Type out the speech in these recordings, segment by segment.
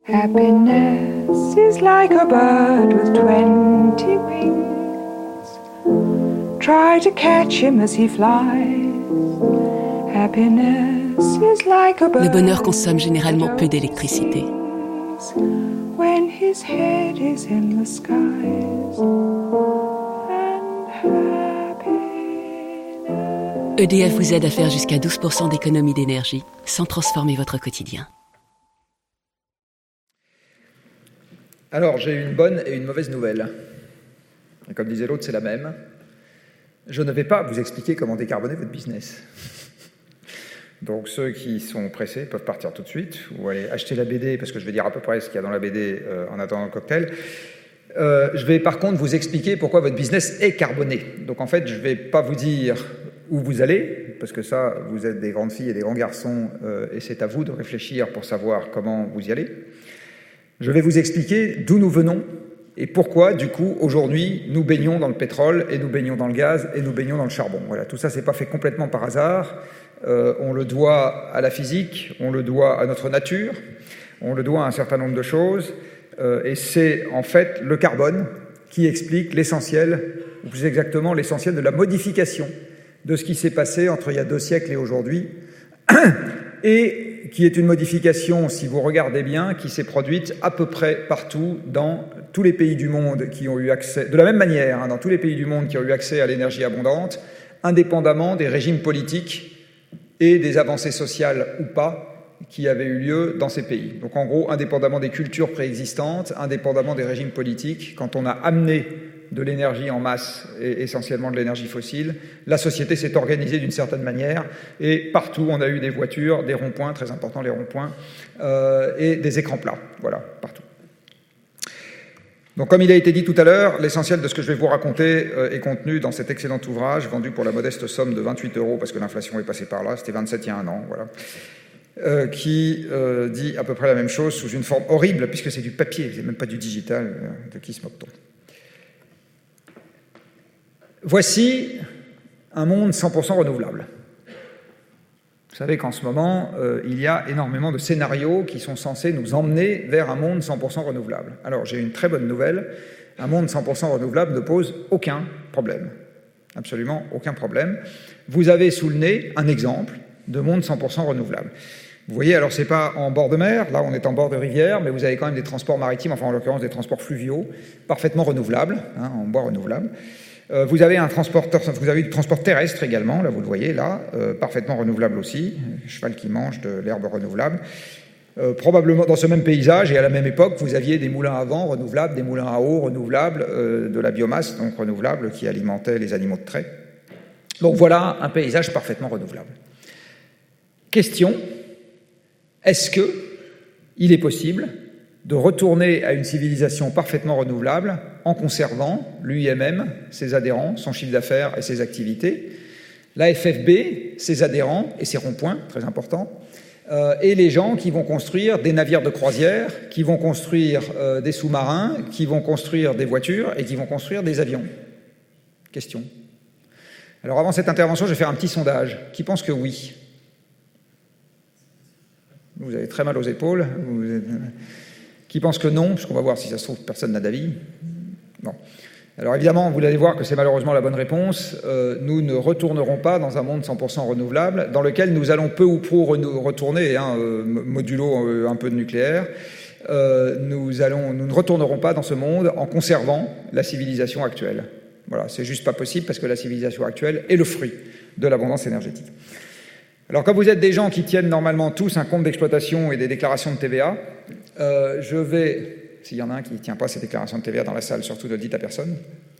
Happiness is like a bird with 20 wings. Try to catch him as he flies. Happiness is like a bird. Le bonheur consomme généralement peu d'électricité. When his head is in the skies. EDF vous aide à faire jusqu'à 12% d'économie d'énergie sans transformer votre quotidien. Alors, j'ai une bonne et une mauvaise nouvelle. Et comme disait l'autre, c'est la même. Je ne vais pas vous expliquer comment décarboner votre business. Donc, ceux qui sont pressés peuvent partir tout de suite ou aller acheter la BD, parce que je vais dire à peu près ce qu'il y a dans la BD en attendant le cocktail. Je vais par contre vous expliquer pourquoi votre business est carboné. Donc, en fait, je ne vais pas vous dire où vous allez, parce que ça, vous êtes des grandes filles et des grands garçons, et c'est à vous de réfléchir pour savoir comment vous y allez. Je vais vous expliquer d'où nous venons et pourquoi, du coup, aujourd'hui, nous baignons dans le pétrole et nous baignons dans le gaz et nous baignons dans le charbon. Voilà, tout ça, c'est pas fait complètement par hasard. On le doit à la physique, on le doit à notre nature, on le doit à un certain nombre de choses. Et c'est en fait le carbone qui explique l'essentiel, ou plus exactement l'essentiel de la modification de ce qui s'est passé entre il y a 2 siècles et aujourd'hui. Et qui est une modification, si vous regardez bien, qui s'est produite à peu près partout dans tous les pays du monde qui ont eu accès, de la même manière, dans tous les pays du monde qui ont eu accès à l'énergie abondante, indépendamment des régimes politiques et des avancées sociales ou pas qui avaient eu lieu dans ces pays. Donc en gros, indépendamment des cultures préexistantes, indépendamment des régimes politiques, quand on a amené de l'énergie en masse et essentiellement de l'énergie fossile, la société s'est organisée d'une certaine manière et partout on a eu des voitures, des ronds-points, très importants les ronds-points, et des écrans plats, voilà, partout. Donc comme il a été dit tout à l'heure, l'essentiel de ce que je vais vous raconter est contenu dans cet excellent ouvrage vendu pour la modeste somme de 28 € parce que l'inflation est passée par là, c'était 27 il y a un an, voilà. Qui dit à peu près la même chose sous une forme horrible puisque c'est du papier, c'est même pas du digital, de qui se moque-t-on ? Voici un monde 100% renouvelable. Vous savez qu'en ce moment, il y a énormément de scénarios qui sont censés nous emmener vers un monde 100% renouvelable. Alors, j'ai une très bonne nouvelle. Un monde 100% renouvelable ne pose aucun problème. Absolument aucun problème. Vous avez sous le nez un exemple de monde 100% renouvelable. Vous voyez, alors c'est pas en bord de mer, là on est en bord de rivière, mais vous avez quand même des transports maritimes, enfin en l'occurrence des transports fluviaux, parfaitement renouvelables, en bois renouvelable. Vous avez du transport terrestre également, là vous le voyez là, parfaitement renouvelable aussi, cheval qui mange de l'herbe renouvelable. Probablement dans ce même paysage et à la même époque, vous aviez des moulins à vent renouvelables, des moulins à eau renouvelables, de la biomasse donc renouvelable qui alimentait les animaux de trait. Donc voilà un paysage parfaitement renouvelable. Question, est-ce qu'il est possible de retourner à une civilisation parfaitement renouvelable en conservant l'UIMM, ses adhérents, son chiffre d'affaires et ses activités, la FFB, ses adhérents et ses ronds-points, très important, et les gens qui vont construire des navires de croisière, qui vont construire des sous-marins, qui vont construire des voitures et qui vont construire des avions. Question. Alors avant cette intervention, je vais faire un petit sondage. Qui pense que oui ? Vous avez très mal aux épaules. Qui pense que non, puisqu'on va voir si ça se trouve, personne n'a d'avis. Bon. Alors évidemment, vous allez voir que c'est malheureusement la bonne réponse. Nous ne retournerons pas dans un monde 100% renouvelable, dans lequel nous allons peu ou prou retourner, modulo un peu de nucléaire. Nous ne retournerons pas dans ce monde en conservant la civilisation actuelle. Voilà, c'est juste pas possible parce que la civilisation actuelle est le fruit de l'abondance énergétique. Alors, comme vous êtes des gens qui tiennent normalement tous un compte d'exploitation et des déclarations de TVA, je vais, s'il y en a un qui ne tient pas ces déclarations de TVA dans la salle, surtout ne le dites à personne,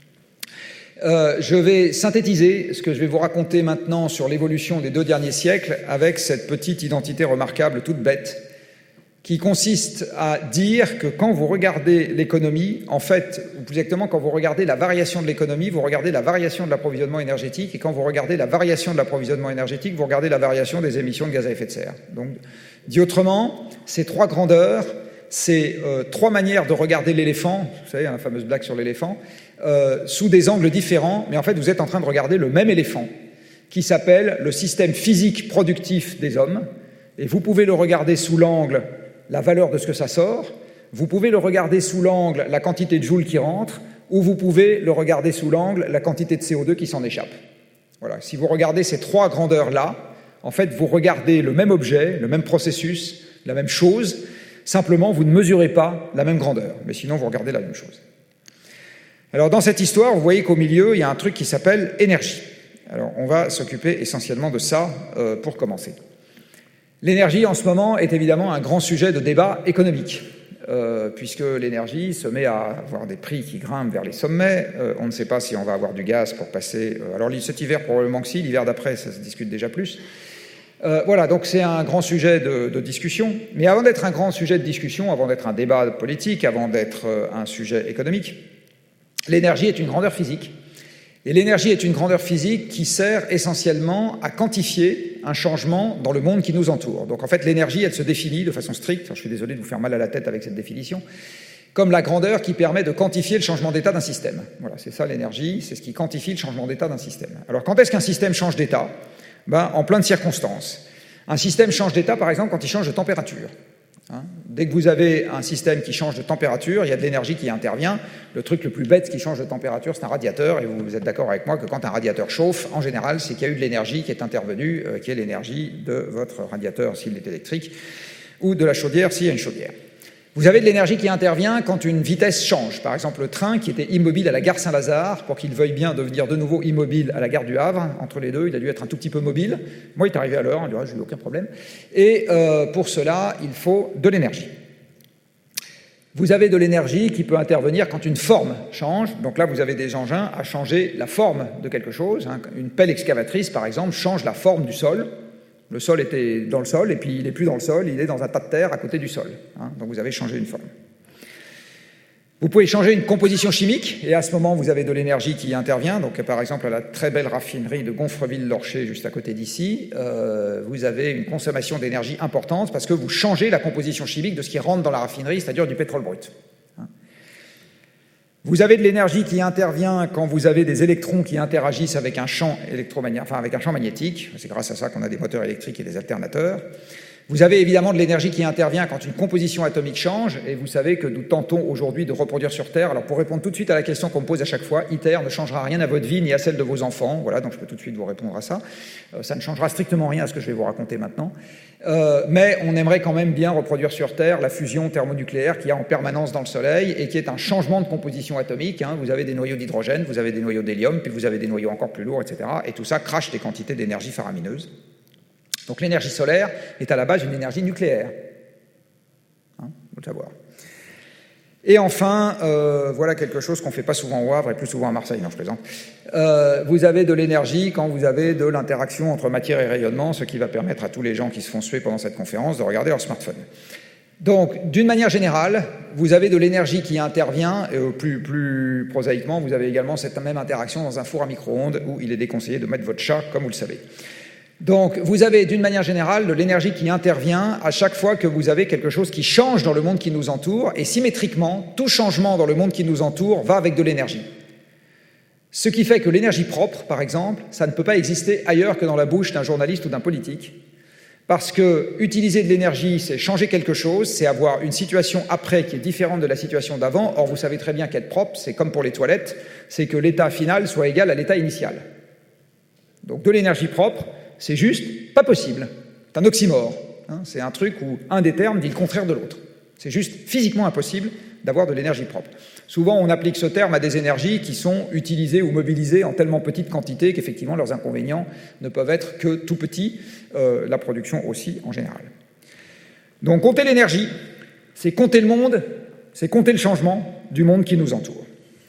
je vais synthétiser ce que je vais vous raconter maintenant sur l'évolution des 2 derniers siècles avec cette petite identité remarquable, toute bête, qui consiste à dire que quand vous regardez l'économie, en fait, ou plus exactement, quand vous regardez la variation de l'économie, vous regardez la variation de l'approvisionnement énergétique, et quand vous regardez la variation de l'approvisionnement énergétique, vous regardez la variation des émissions de gaz à effet de serre. Donc, dit autrement, ces 3 grandeurs, c'est 3 manières de regarder l'éléphant, vous savez, la fameuse blague sur l'éléphant, sous des angles différents, mais en fait, vous êtes en train de regarder le même éléphant, qui s'appelle le système physique productif des hommes, et vous pouvez le regarder sous l'angle la valeur de ce que ça sort, vous pouvez le regarder sous l'angle la quantité de joules qui rentre, ou vous pouvez le regarder sous l'angle la quantité de CO2 qui s'en échappe. Voilà. Si vous regardez ces trois grandeurs-là, en fait, vous regardez le même objet, le même processus, la même chose, simplement, vous ne mesurez pas la même grandeur, mais sinon, vous regardez la même chose. Alors, dans cette histoire, vous voyez qu'au milieu, il y a un truc qui s'appelle énergie. Alors, on va s'occuper essentiellement de ça pour commencer. L'énergie, en ce moment, est évidemment un grand sujet de débat économique, puisque l'énergie se met à avoir des prix qui grimpent vers les sommets. On ne sait pas si on va avoir du gaz pour passer... alors, cet hiver, probablement que si. L'hiver d'après, ça se discute déjà plus. Voilà, donc c'est un grand sujet de discussion. Mais avant d'être un grand sujet de discussion, avant d'être un débat politique, avant d'être un sujet économique, l'énergie est une grandeur physique. Et l'énergie est une grandeur physique qui sert essentiellement à quantifier un changement dans le monde qui nous entoure. Donc en fait, l'énergie, elle se définit de façon stricte, je suis désolé de vous faire mal à la tête avec cette définition, comme la grandeur qui permet de quantifier le changement d'état d'un système. Voilà, c'est ça l'énergie, c'est ce qui quantifie le changement d'état d'un système. Alors quand est-ce qu'un système change d'état ? En plein de circonstances. Un système change d'état, par exemple, quand il change de température. Dès que vous avez un système qui change de température, il y a de l'énergie qui intervient. Le truc le plus bête qui change de température, c'est un radiateur. Et vous êtes d'accord avec moi que quand un radiateur chauffe, en général, c'est qu'il y a eu de l'énergie qui est intervenue, qui est l'énergie de votre radiateur s'il est électrique, ou de la chaudière s'il y a une chaudière. Vous avez de l'énergie qui intervient quand une vitesse change. Par exemple, le train qui était immobile à la gare Saint-Lazare, pour qu'il veuille bien devenir de nouveau immobile à la gare du Havre, entre les deux, il a dû être un tout petit peu mobile. Moi, il est arrivé à l'heure, je n'ai eu aucun problème. Et pour cela, il faut de l'énergie. Vous avez de l'énergie qui peut intervenir quand une forme change. Donc là, vous avez des engins à changer la forme de quelque chose. Une pelle excavatrice, par exemple, change la forme du sol. Le sol était dans le sol, et puis il n'est plus dans le sol, il est dans un tas de terre à côté du sol. Donc vous avez changé une forme. Vous pouvez changer une composition chimique, et à ce moment, vous avez de l'énergie qui intervient. Donc par exemple, à la très belle raffinerie de Gonfreville-Lorcher, juste à côté d'ici, vous avez une consommation d'énergie importante parce que vous changez la composition chimique de ce qui rentre dans la raffinerie, c'est-à-dire du pétrole brut. Vous avez de l'énergie qui intervient quand vous avez des électrons qui interagissent avec un champ avec un champ magnétique. C'est grâce à ça qu'on a des moteurs électriques et des alternateurs. Vous avez évidemment de l'énergie qui intervient quand une composition atomique change, et vous savez que nous tentons aujourd'hui de reproduire sur Terre. Alors pour répondre tout de suite à la question qu'on me pose à chaque fois, ITER ne changera rien à votre vie ni à celle de vos enfants. Voilà, donc je peux tout de suite vous répondre à ça. Ça ne changera strictement rien à ce que je vais vous raconter maintenant. Mais on aimerait quand même bien reproduire sur Terre la fusion thermonucléaire qu'il y a en permanence dans le Soleil et qui est un changement de composition atomique. Vous avez des noyaux d'hydrogène, vous avez des noyaux d'hélium, puis vous avez des noyaux encore plus lourds, etc. Et tout ça crache des quantités d'énergie faramineuses. Donc l'énergie solaire est à la base une énergie nucléaire. Faut le savoir. Et enfin, voilà quelque chose qu'on ne fait pas souvent au Havre et plus souvent à Marseille, non je plaisante. Vous avez de l'énergie quand vous avez de l'interaction entre matière et rayonnement, ce qui va permettre à tous les gens qui se font suer pendant cette conférence de regarder leur smartphone. Donc, d'une manière générale, vous avez de l'énergie qui intervient, et plus prosaïquement, vous avez également cette même interaction dans un four à micro-ondes où il est déconseillé de mettre votre chat, comme vous le savez. Donc, vous avez d'une manière générale de l'énergie qui intervient à chaque fois que vous avez quelque chose qui change dans le monde qui nous entoure, et symétriquement, tout changement dans le monde qui nous entoure va avec de l'énergie. Ce qui fait que l'énergie propre, par exemple, ça ne peut pas exister ailleurs que dans la bouche d'un journaliste ou d'un politique, parce que utiliser de l'énergie, c'est changer quelque chose, c'est avoir une situation après qui est différente de la situation d'avant. Or, vous savez très bien qu'être propre, c'est comme pour les toilettes, c'est que l'état final soit égal à l'état initial. Donc, de l'énergie propre, c'est juste pas possible. C'est un oxymore. C'est un truc où un des termes dit le contraire de l'autre. C'est juste physiquement impossible d'avoir de l'énergie propre. Souvent, on applique ce terme à des énergies qui sont utilisées ou mobilisées en tellement petite quantité qu'effectivement, leurs inconvénients ne peuvent être que tout petits, la production aussi en général. Donc, compter l'énergie, c'est compter le monde, c'est compter le changement du monde qui nous entoure.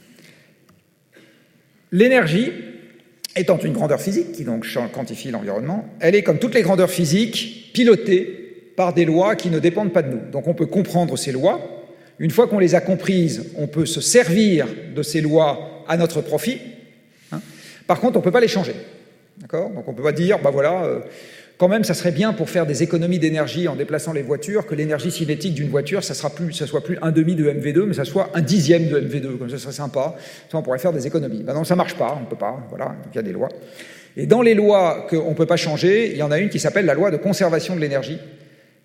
L'énergie, étant une grandeur physique qui donc quantifie l'environnement, elle est, comme toutes les grandeurs physiques, pilotée par des lois qui ne dépendent pas de nous. Donc on peut comprendre ces lois. Une fois qu'on les a comprises, on peut se servir de ces lois à notre profit. Par contre, on ne peut pas les changer. D'accord ? Donc on ne peut pas dire, quand même, ça serait bien pour faire des économies d'énergie en déplaçant les voitures, que l'énergie cinétique d'une voiture, ça soit plus 1/2 de MV2, mais ça soit 1/10 de MV2, comme ça serait sympa. Ça, on pourrait faire des économies. Non, ça ne marche pas, on ne peut pas. Voilà, donc il y a des lois. Et dans les lois qu'on ne peut pas changer, il y en a une qui s'appelle la loi de conservation de l'énergie,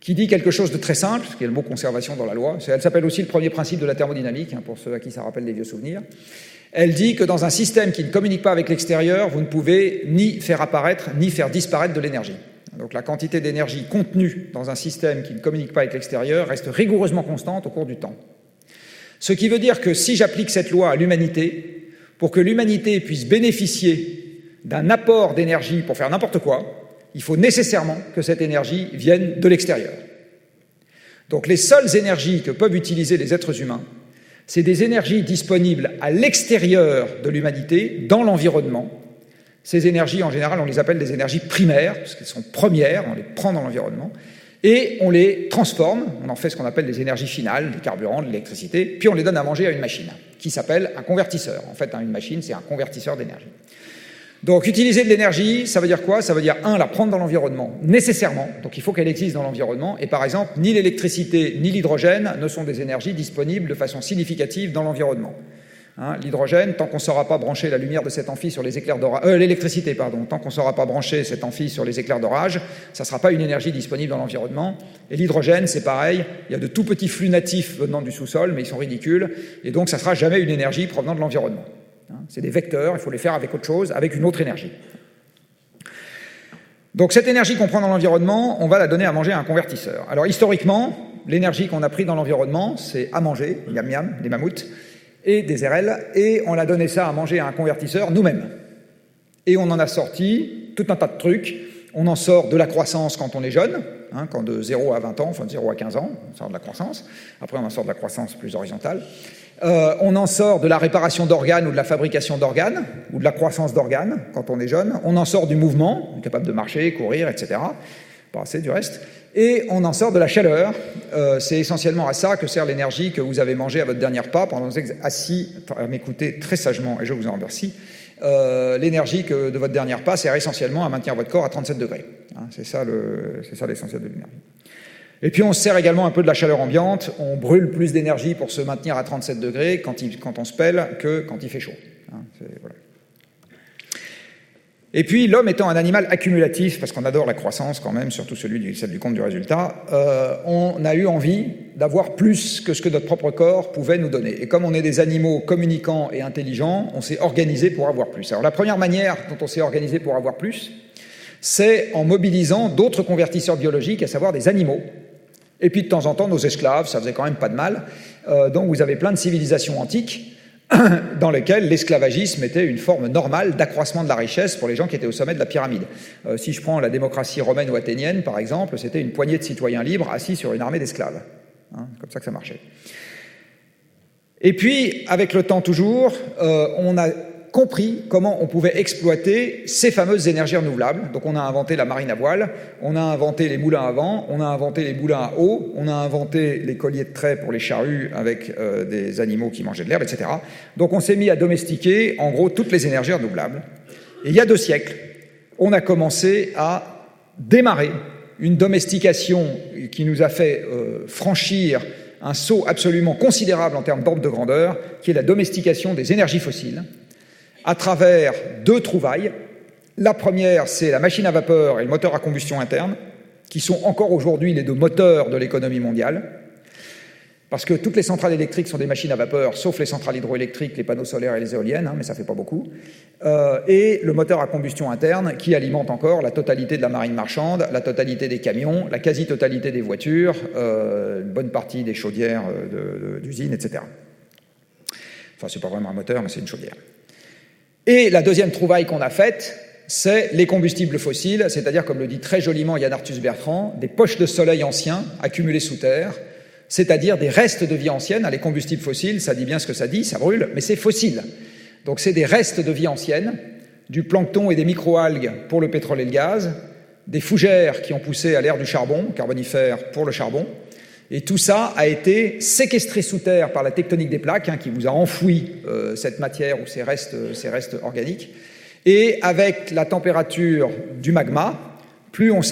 qui dit quelque chose de très simple, qui est le mot conservation dans la loi. Elle s'appelle aussi le premier principe de la thermodynamique, pour ceux à qui ça rappelle des vieux souvenirs. Elle dit que dans un système qui ne communique pas avec l'extérieur, vous ne pouvez ni faire apparaître ni faire disparaître de l'énergie. Donc la quantité d'énergie contenue dans un système qui ne communique pas avec l'extérieur reste rigoureusement constante au cours du temps. Ce qui veut dire que si j'applique cette loi à l'humanité, pour que l'humanité puisse bénéficier d'un apport d'énergie pour faire n'importe quoi, il faut nécessairement que cette énergie vienne de l'extérieur. Donc les seules énergies que peuvent utiliser les êtres humains, c'est des énergies disponibles à l'extérieur de l'humanité, dans l'environnement. Ces énergies, en général, on les appelle des énergies primaires, parce qu'elles sont premières, on les prend dans l'environnement, et on les transforme, on en fait ce qu'on appelle des énergies finales, des carburants, de l'électricité, puis on les donne à manger à une machine, qui s'appelle un convertisseur. En fait, une machine, c'est un convertisseur d'énergie. Donc, utiliser de l'énergie, ça veut dire quoi? Ça veut dire, la prendre dans l'environnement, nécessairement. Donc, il faut qu'elle existe dans l'environnement. Et par exemple, ni l'électricité ni l'hydrogène ne sont des énergies disponibles de façon significative dans l'environnement. L'hydrogène, tant qu'on ne saura pas brancher la lumière de cet amphi sur les éclairs d'orage, l'électricité, pardon, tant qu'on ne saura pas brancher cet amphi sur les éclairs d'orage, ça ne sera pas une énergie disponible dans l'environnement. Et l'hydrogène, c'est pareil. Il y a de tout petits flux natifs venant du sous-sol, mais ils sont ridicules. Et donc, ça ne sera jamais une énergie provenant de l'environnement. C'est des vecteurs, il faut les faire avec autre chose, avec une autre énergie. Donc cette énergie qu'on prend dans l'environnement, on va la donner à manger à un convertisseur. Alors historiquement, l'énergie qu'on a prise dans l'environnement, c'est à manger, miam miam, des mammouths, et des érelles, et on a donné ça à manger à un convertisseur nous-mêmes. Et on en a sorti tout un tas de trucs. On en sort de la croissance quand on est jeune, quand de 0 à 20 ans, enfin de 0 à 15 ans, on sort de la croissance. Après, on en sort de la croissance plus horizontale. On en sort de la réparation d'organes ou de la fabrication d'organes, ou de la croissance d'organes quand on est jeune. On en sort du mouvement, on est capable de marcher, courir, etc. Pas assez du reste. Et on en sort de la chaleur. C'est essentiellement à ça que sert l'énergie que vous avez mangée à votre dernier repas pendant que vous êtes assis à m'écouter très sagement, et je vous en remercie. L'énergie de votre dernier repas sert essentiellement à maintenir votre corps à 37 degrés. C'est ça l'essentiel de l'énergie. Et puis on se sert également un peu de la chaleur ambiante. On brûle plus d'énergie pour se maintenir à 37 degrés quand on se pèle que quand il fait chaud. Voilà. Et puis l'homme étant un animal accumulatif, parce qu'on adore la croissance quand même, surtout celle du compte du résultat, on a eu envie d'avoir plus que ce que notre propre corps pouvait nous donner. Et comme on est des animaux communicants et intelligents, on s'est organisé pour avoir plus. Alors la première manière dont on s'est organisé pour avoir plus, c'est en mobilisant d'autres convertisseurs biologiques, à savoir des animaux. Et puis de temps en temps, nos esclaves, ça faisait quand même pas de mal. Donc vous avez plein de civilisations antiques dans lesquelles l'esclavagisme était une forme normale d'accroissement de la richesse pour les gens qui étaient au sommet de la pyramide. Si je prends la démocratie romaine ou athénienne, par exemple, c'était une poignée de citoyens libres assis sur une armée d'esclaves. C'est comme ça que ça marchait. Et puis, avec le temps toujours, on a compris comment on pouvait exploiter ces fameuses énergies renouvelables. Donc on a inventé la marine à voile, on a inventé les moulins à vent, on a inventé les moulins à eau, on a inventé les colliers de trait pour les charrues avec des animaux qui mangeaient de l'herbe, etc. Donc on s'est mis à domestiquer, en gros, toutes les énergies renouvelables. Et il y a 2 siècles, on a commencé à démarrer une domestication qui nous a fait franchir un saut absolument considérable en termes d'ordre de grandeur, qui est la domestication des énergies fossiles, à travers 2 trouvailles. La première, c'est la machine à vapeur et le moteur à combustion interne, qui sont encore aujourd'hui les 2 moteurs de l'économie mondiale, parce que toutes les centrales électriques sont des machines à vapeur, sauf les centrales hydroélectriques, les panneaux solaires et les éoliennes, mais ça ne fait pas beaucoup. Et le moteur à combustion interne, qui alimente encore la totalité de la marine marchande, la totalité des camions, la quasi-totalité des voitures, une bonne partie des chaudières d'usines, etc. Enfin, c'est pas vraiment un moteur, mais c'est une chaudière. Et la deuxième trouvaille qu'on a faite, c'est les combustibles fossiles, c'est-à-dire, comme le dit très joliment Yann Arthus Bertrand, des poches de soleil anciens accumulées sous terre, c'est-à-dire des restes de vie ancienne. Les combustibles fossiles, ça dit bien ce que ça dit, ça brûle, mais c'est fossile. Donc c'est des restes de vie ancienne, du plancton et des microalgues pour le pétrole et le gaz, des fougères qui ont poussé à l'ère du charbon, carbonifère pour le charbon, et tout ça a été séquestré sous terre par la tectonique des plaques, qui vous a enfoui cette matière ou ces restes organiques. Et avec la température du magma, plus on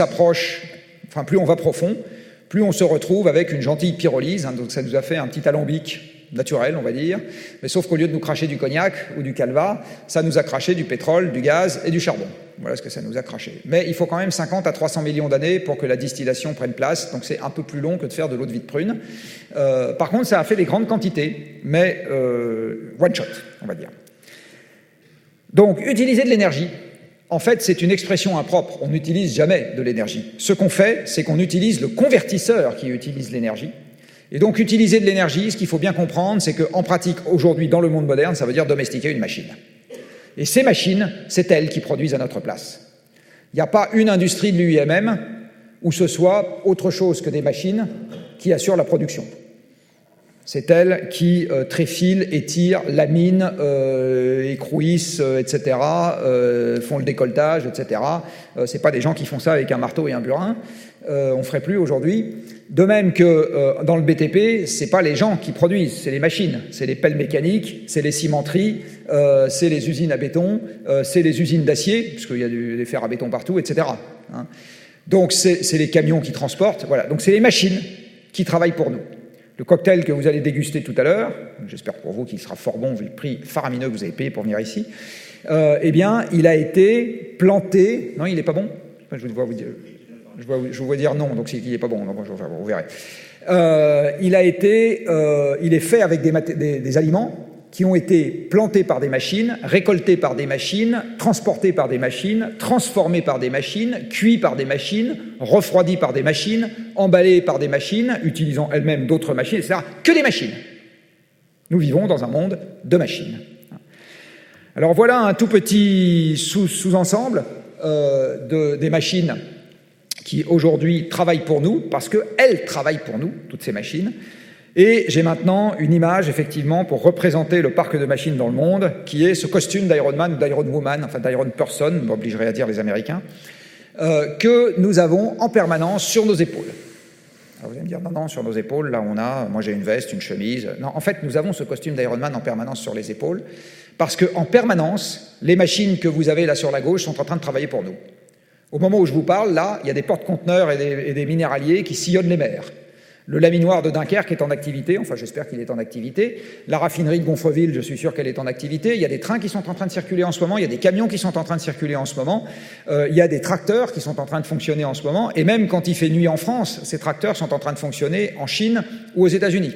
va profond, plus on se retrouve avec une gentille pyrolyse. Donc ça nous a fait un petit alambic naturel, on va dire, mais sauf qu'au lieu de nous cracher du cognac ou du calva, ça nous a craché du pétrole, du gaz et du charbon. Voilà ce que ça nous a craché. Mais il faut quand même 50 à 300 millions d'années pour que la distillation prenne place, donc c'est un peu plus long que de faire de l'eau de vie de prune. Par contre, ça a fait des grandes quantités, mais one shot, on va dire. Donc, utiliser de l'énergie, en fait, c'est une expression impropre. On n'utilise jamais de l'énergie. Ce qu'on fait, c'est qu'on utilise le convertisseur qui utilise l'énergie. Et donc, utiliser de l'énergie, ce qu'il faut bien comprendre, c'est qu'en pratique, aujourd'hui, dans le monde moderne, ça veut dire domestiquer une machine. Et ces machines, c'est elles qui produisent à notre place. Il n'y a pas une industrie de l'UIMM où ce soit autre chose que des machines qui assurent la production. C'est elles qui tréfilent, étirent, laminent, écrouissent, etc., font le décolletage, etc. C'est pas des gens qui font ça avec un marteau et un burin. On ferait plus aujourd'hui. De même que dans le BTP, c'est pas les gens qui produisent, c'est les machines, c'est les pelles mécaniques, c'est les cimenteries, c'est les usines à béton, c'est les usines d'acier, puisqu'il y a des fers à béton partout, etc. Hein. Donc c'est les camions qui transportent. Voilà. Donc c'est les machines qui travaillent pour nous. Le cocktail que vous allez déguster tout à l'heure, j'espère pour vous qu'il sera fort bon vu le prix faramineux que vous avez payé pour venir ici, eh bien, il a été planté... Non, il n'est pas bon ? Je vous vois dire non, donc c'est qu'il n'est pas bon. Non, vous verrez. Il est fait avec des aliments qui ont été plantés par des machines, récoltés par des machines, transportés par des machines, transformés par des machines, cuits par des machines, refroidis par des machines, emballés par des machines, utilisant elles-mêmes d'autres machines, etc. Que des machines. Nous vivons dans un monde de machines. Alors voilà un tout petit sous-ensemble des machines qui aujourd'hui travaillent pour nous, parce qu'elles travaillent pour nous, toutes ces machines. Et j'ai maintenant une image, effectivement, pour représenter le parc de machines dans le monde, qui est ce costume d'Iron Man, d'Iron Woman, enfin d'Iron Person, m'obligerait à dire les Américains, que nous avons en permanence sur nos épaules. Alors vous allez me dire, non, sur nos épaules, là moi j'ai une veste, une chemise. Non, en fait, nous avons ce costume d'Iron Man en permanence sur les épaules, parce qu'en permanence, les machines que vous avez là sur la gauche sont en train de travailler pour nous. Au moment où je vous parle, là, il y a des porte-conteneurs et des minéraliers qui sillonnent les mers. Le laminoir de Dunkerque est en activité, enfin j'espère qu'il est en activité. La raffinerie de Gonfreville, je suis sûr qu'elle est en activité. Il y a des trains qui sont en train de circuler en ce moment, il y a des camions qui sont en train de circuler en ce moment, il y a des tracteurs qui sont en train de fonctionner en ce moment, et même quand il fait nuit en France, ces tracteurs sont en train de fonctionner en Chine ou aux États-Unis.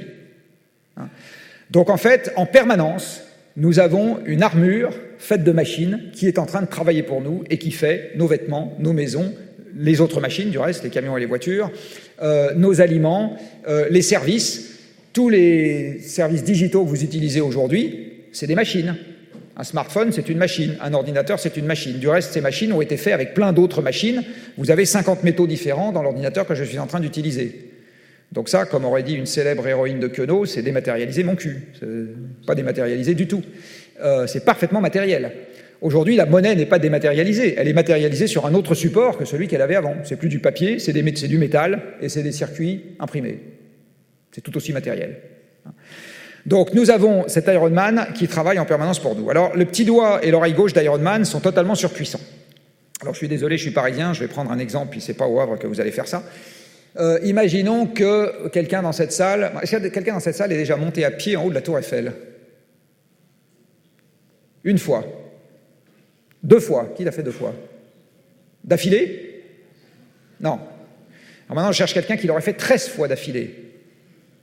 Donc en fait, en permanence, nous avons une armure faite de machines qui est en train de travailler pour nous et qui fait nos vêtements, nos maisons, les autres machines, du reste, les camions et les voitures, nos aliments, les services, tous les services digitaux que vous utilisez aujourd'hui, c'est des machines. Un smartphone, c'est une machine. Un ordinateur, c'est une machine. Du reste, ces machines ont été faites avec plein d'autres machines. Vous avez 50 métaux différents dans l'ordinateur que je suis en train d'utiliser. Donc ça, comme aurait dit une célèbre héroïne de Queneau, c'est dématérialiser mon cul. C'est pas dématérialisé du tout. C'est parfaitement matériel. Aujourd'hui, la monnaie n'est pas dématérialisée. Elle est matérialisée sur un autre support que celui qu'elle avait avant. C'est plus du papier, c'est du métal et c'est des circuits imprimés. C'est tout aussi matériel. Donc nous avons cet Iron Man qui travaille en permanence pour nous. Alors le petit doigt et l'oreille gauche d'Iron Man sont totalement surpuissants. Alors je suis désolé, je suis parisien, je vais prendre un exemple, puis c'est pas au Havre que vous allez faire ça. Imaginons que quelqu'un dans cette salle... Est-ce que quelqu'un dans cette salle est déjà monté à pied en haut de la tour Eiffel ? Une fois. 2 fois. Qui l'a fait 2 fois ? D'affilée ? Non. Alors maintenant, je cherche quelqu'un qui l'aurait fait 13 fois d'affilée. Non ?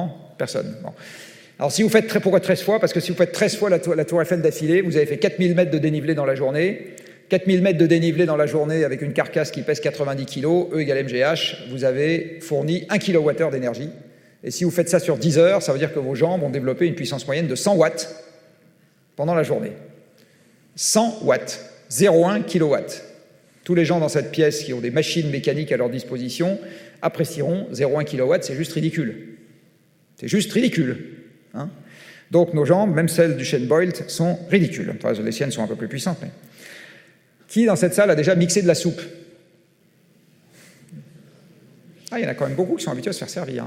Personne. Bon. Alors si vous faites pourquoi 13 fois ? Parce que si vous faites 13 fois la tour Eiffel d'affilée, vous avez fait 4000 mètres de dénivelé dans la journée. 4000 mètres de dénivelé dans la journée avec une carcasse qui pèse 90 kg, E égale MGH, vous avez fourni 1 kWh d'énergie. Et si vous faites ça sur 10 heures, ça veut dire que vos jambes ont développé une puissance moyenne de 100 watts pendant la journée. 100 watts, 0,1 kW. Tous les gens dans cette pièce qui ont des machines mécaniques à leur disposition apprécieront 0,1 kW, c'est juste ridicule. C'est juste ridicule. Hein ? Donc nos jambes, même celles du Shane Bolt, sont ridicules. Enfin, les siennes sont un peu plus puissantes. Mais... Qui dans cette salle a déjà mixé de la soupe ? Ah, il y en a quand même beaucoup qui sont habitués à se faire servir.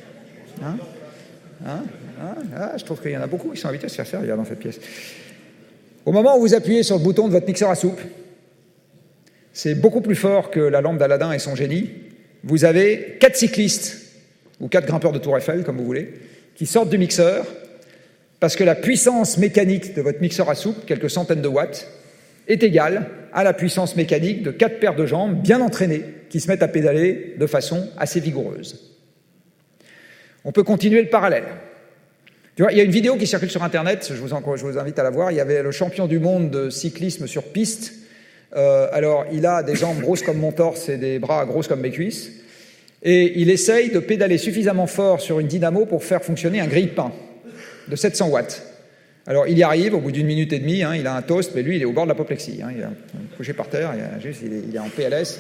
Je trouve qu'il y en a beaucoup qui sont habitués à se faire servir dans cette pièce. Au moment où vous appuyez sur le bouton de votre mixeur à soupe, c'est beaucoup plus fort que la lampe d'Aladin et son génie. Vous avez 4 cyclistes, ou 4 grimpeurs de Tour Eiffel, comme vous voulez, qui sortent du mixeur parce que la puissance mécanique de votre mixeur à soupe, quelques centaines de watts, est égale à la puissance mécanique de 4 paires de jambes bien entraînées qui se mettent à pédaler de façon assez vigoureuse. On peut continuer le parallèle. Tu vois, il y a une vidéo qui circule sur Internet, je vous invite à la voir. Il y avait le champion du monde de cyclisme sur piste. Alors, il a des jambes grosses comme mon torse et des bras grosses comme mes cuisses. Et il essaye de pédaler suffisamment fort sur une dynamo pour faire fonctionner un grille-pain de 700 watts. Alors, il y arrive, au bout d'1 minute et demie, il a un toast, mais lui, il est au bord de l'apoplexie. Il est couché par terre, il est en PLS.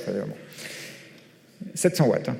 700 watts.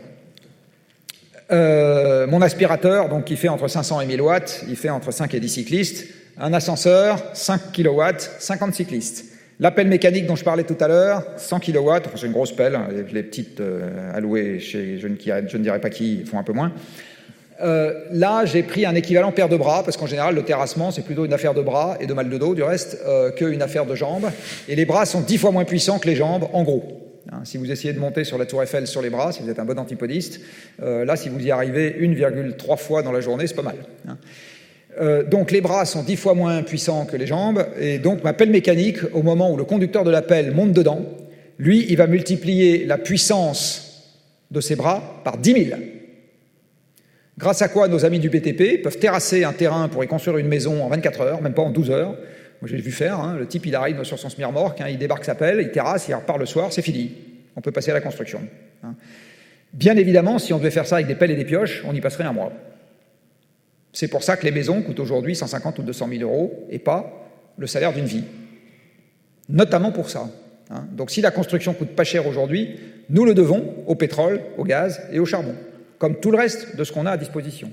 Mon aspirateur, donc, qui fait entre 500 et 1000 watts, il fait entre 5 et 10 cyclistes. Un ascenseur, 5 kW, 50 cyclistes. L'appelle mécanique dont je parlais tout à l'heure, 100 kW, enfin, c'est une grosse pelle, les petites allouées chez je ne dirais pas qui font un peu moins. Là, j'ai pris un équivalent paire de bras, parce qu'en général, le terrassement, c'est plutôt une affaire de bras et de mal de dos, du reste, qu'une affaire de jambes. Et les bras sont 10 fois moins puissants que les jambes, en gros. Si vous essayez de monter sur la tour Eiffel sur les bras, si vous êtes un bon antipodiste, là, si vous y arrivez 1,3 fois dans la journée, c'est pas mal. Donc les bras sont 10 fois moins puissants que les jambes, et donc ma pelle mécanique, au moment où le conducteur de la pelle monte dedans, lui, il va multiplier la puissance de ses bras par 10 000. Grâce à quoi nos amis du BTP peuvent terrasser un terrain pour y construire une maison en 24 heures, même pas en 12 heures. Moi, j'ai vu faire, le type, il arrive sur son smirmorque, il débarque sa pelle, il terrasse, il repart le soir, c'est fini. On peut passer à la construction. Bien évidemment, si on devait faire ça avec des pelles et des pioches, on y passerait un mois. C'est pour ça que les maisons coûtent aujourd'hui 150 ou 200 000 euros et pas le salaire d'une vie. Notamment pour ça. Donc si la construction coûte pas cher aujourd'hui, nous le devons au pétrole, au gaz et au charbon, comme tout le reste de ce qu'on a à disposition.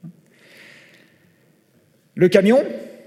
Le camion,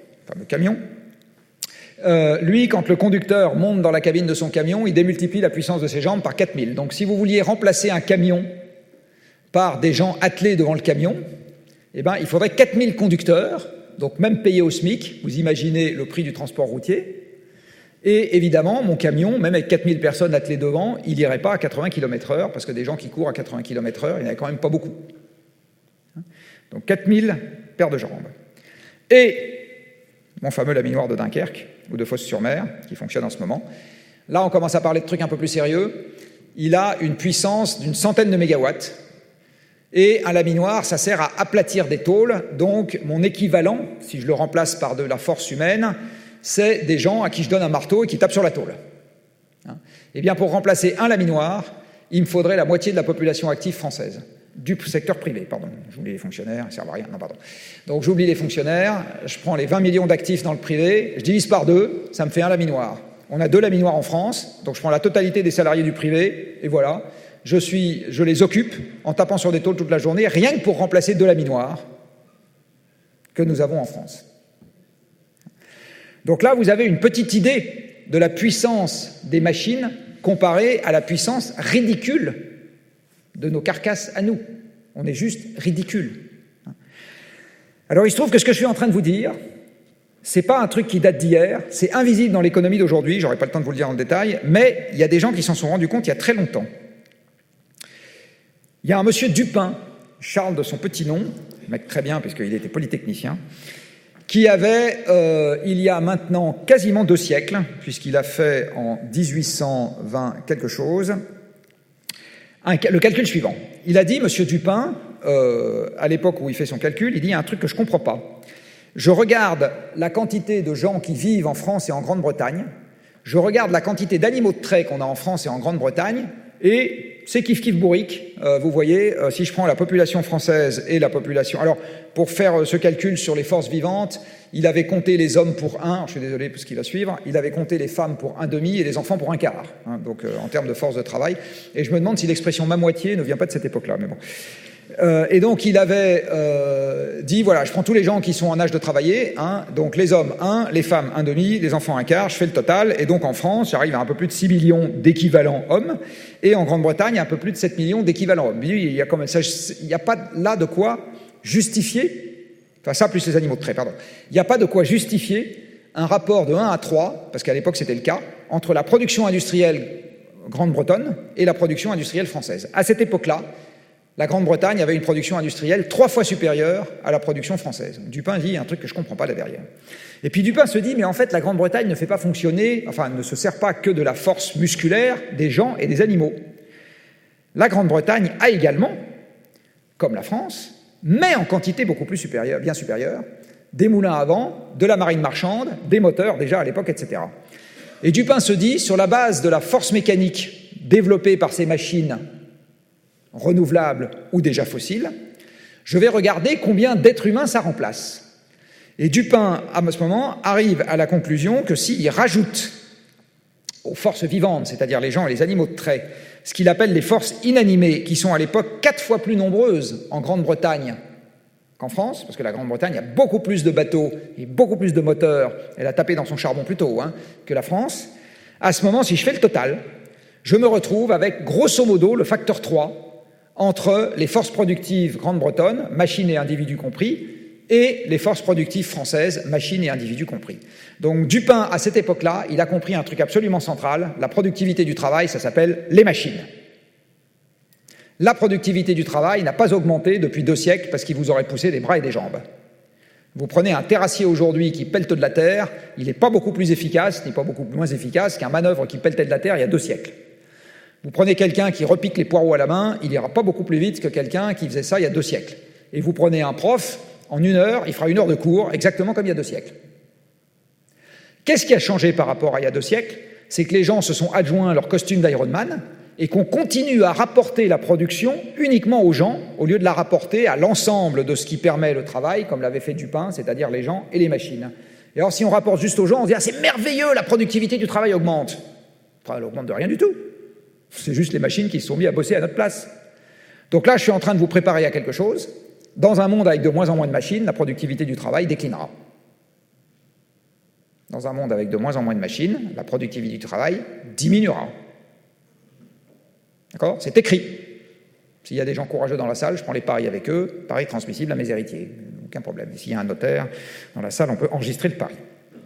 lui, quand le conducteur monte dans la cabine de son camion, il démultiplie la puissance de ses jambes par 4000. Donc si vous vouliez remplacer un camion par des gens attelés devant le camion, eh ben, il faudrait 4000 conducteurs, donc même payés au SMIC, vous imaginez le prix du transport routier, et évidemment, mon camion, même avec 4000 personnes attelées devant, il n'irait pas à 80 km/h, parce que des gens qui courent à 80 km/h, il n'y en a quand même pas beaucoup. Donc 4000 paires de jambes. Et mon fameux laminoir de Dunkerque, ou de Fos-sur-Mer, qui fonctionne en ce moment. Là, on commence à parler de trucs un peu plus sérieux. Il a une puissance d'une centaine de mégawatts. Et un laminoir, ça sert à aplatir des tôles. Donc, mon équivalent, si je le remplace par de la force humaine, c'est des gens à qui je donne un marteau et qui tapent sur la tôle. Eh bien, pour remplacer un laminoir, il me faudrait la moitié de la population active française. Du secteur privé, pardon. J'oublie les fonctionnaires, ils servent à rien. Non, pardon. Donc, j'oublie les fonctionnaires, je prends les 20 millions d'actifs dans le privé, je divise par 2, ça me fait un laminoir. On a 2 laminoirs en France, donc je prends la totalité des salariés du privé, et voilà. Je les occupe en tapant sur des tôles toute la journée, rien que pour remplacer 2 laminoirs que nous avons en France. Donc là, vous avez une petite idée de la puissance des machines comparée à la puissance ridicule de nos carcasses à nous. On est juste ridicule. Alors il se trouve que ce que je suis en train de vous dire, c'est pas un truc qui date d'hier, c'est invisible dans l'économie d'aujourd'hui, j'aurai pas le temps de vous le dire en détail, mais il y a des gens qui s'en sont rendus compte il y a très longtemps. Il y a un monsieur Dupin, Charles de son petit nom, mec très bien puisqu'il était polytechnicien, qui avait, il y a maintenant quasiment 2 siècles, puisqu'il a fait en 1820 quelque chose, le calcul suivant. Il a dit, monsieur Dupin, à l'époque où il fait son calcul, il dit un truc que je ne comprends pas. Je regarde la quantité de gens qui vivent en France et en Grande-Bretagne, je regarde la quantité d'animaux de trait qu'on a en France et en Grande-Bretagne, et c'est kiff-kiff bourrique. Vous voyez, si je prends la population française et la population... Alors, pour faire ce calcul sur les forces vivantes, il avait compté les hommes pour 1, je suis désolé pour ce qui va suivre, il avait compté les femmes pour 1,5 et les enfants pour 1/4, donc en termes de force de travail. Et je me demande si l'expression « ma moitié » ne vient pas de cette époque-là, mais bon. Et donc, il avait dit, voilà, je prends tous les gens qui sont en âge de travailler, donc les hommes 1, les femmes 1,5, les enfants 1/4, je fais le total, et donc en France, j'arrive à un peu plus de 6 millions d'équivalents hommes, et en Grande-Bretagne, un peu plus de 7 millions d'équivalents hommes. Il y a quand même, il n'y a pas là de quoi justifier, enfin ça plus les animaux de trait, pardon, il n'y a pas de quoi justifier un rapport de 1 à 3, parce qu'à l'époque c'était le cas, entre la production industrielle grande-bretonne et la production industrielle française. À cette époque-là, La Grande-Bretagne avait une production industrielle 3 fois supérieure à la production française. Dupin dit un truc que je ne comprends pas là derrière. Et puis Dupin se dit, mais en fait, la Grande-Bretagne ne fait pas fonctionner, enfin, ne se sert pas que de la force musculaire des gens et des animaux. La Grande-Bretagne a également, comme la France, mais en quantité beaucoup plus supérieure, bien supérieure, des moulins à vent, de la marine marchande, des moteurs déjà à l'époque, etc. Et Dupin se dit, sur la base de la force mécanique développée par ces machines renouvelables ou déjà fossiles, je vais regarder combien d'êtres humains ça remplace. Et Dupin, à ce moment, arrive à la conclusion que s'il rajoute aux forces vivantes, c'est-à-dire les gens et les animaux de trait, ce qu'il appelle les forces inanimées, qui sont à l'époque 4 fois plus nombreuses en Grande-Bretagne qu'en France, parce que la Grande-Bretagne a beaucoup plus de bateaux et beaucoup plus de moteurs, elle a tapé dans son charbon plus tôt que la France. À ce moment, si je fais le total, je me retrouve avec grosso modo le facteur 3 entre les forces productives grande-bretonnes, machines et individus compris, et les forces productives françaises, machines et individus compris. Donc Dupin, à cette époque-là, il a compris un truc absolument central, la productivité du travail, ça s'appelle les machines. La productivité du travail n'a pas augmenté depuis 2 siècles parce qu'il vous aurait poussé des bras et des jambes. Vous prenez un terrassier aujourd'hui qui pelletait de la terre, il n'est pas beaucoup plus efficace, ni pas beaucoup moins efficace qu'un manœuvre qui pelletait de la terre il y a 2 siècles. Vous prenez quelqu'un qui repique les poireaux à la main, il n'ira pas beaucoup plus vite que quelqu'un qui faisait ça il y a 2 siècles. Et vous prenez un prof, en 1 heure, il fera 1 heure de cours, exactement comme il y a 2 siècles. Qu'est-ce qui a changé par rapport à il y a 2 siècles? C'est que les gens se sont adjoints leur costume d'Iron Man et qu'on continue à rapporter la production uniquement aux gens, au lieu de la rapporter à l'ensemble de ce qui permet le travail, comme l'avait fait Dupin, c'est-à-dire les gens et les machines. Et alors, si on rapporte juste aux gens, on se dit « Ah, c'est merveilleux, la productivité du travail augmente ». Enfin, elle augmente de rien du tout. C'est juste les machines qui se sont mis à bosser à notre place. Donc là, je suis en train de vous préparer à quelque chose. Dans un monde avec de moins en moins de machines, la productivité du travail déclinera. Dans un monde avec de moins en moins de machines, la productivité du travail diminuera. D'accord? C'est écrit. S'il y a des gens courageux dans la salle, je prends les paris avec eux, paris transmissible à mes héritiers. Aucun problème. Et s'il y a un notaire dans la salle, on peut enregistrer le pari.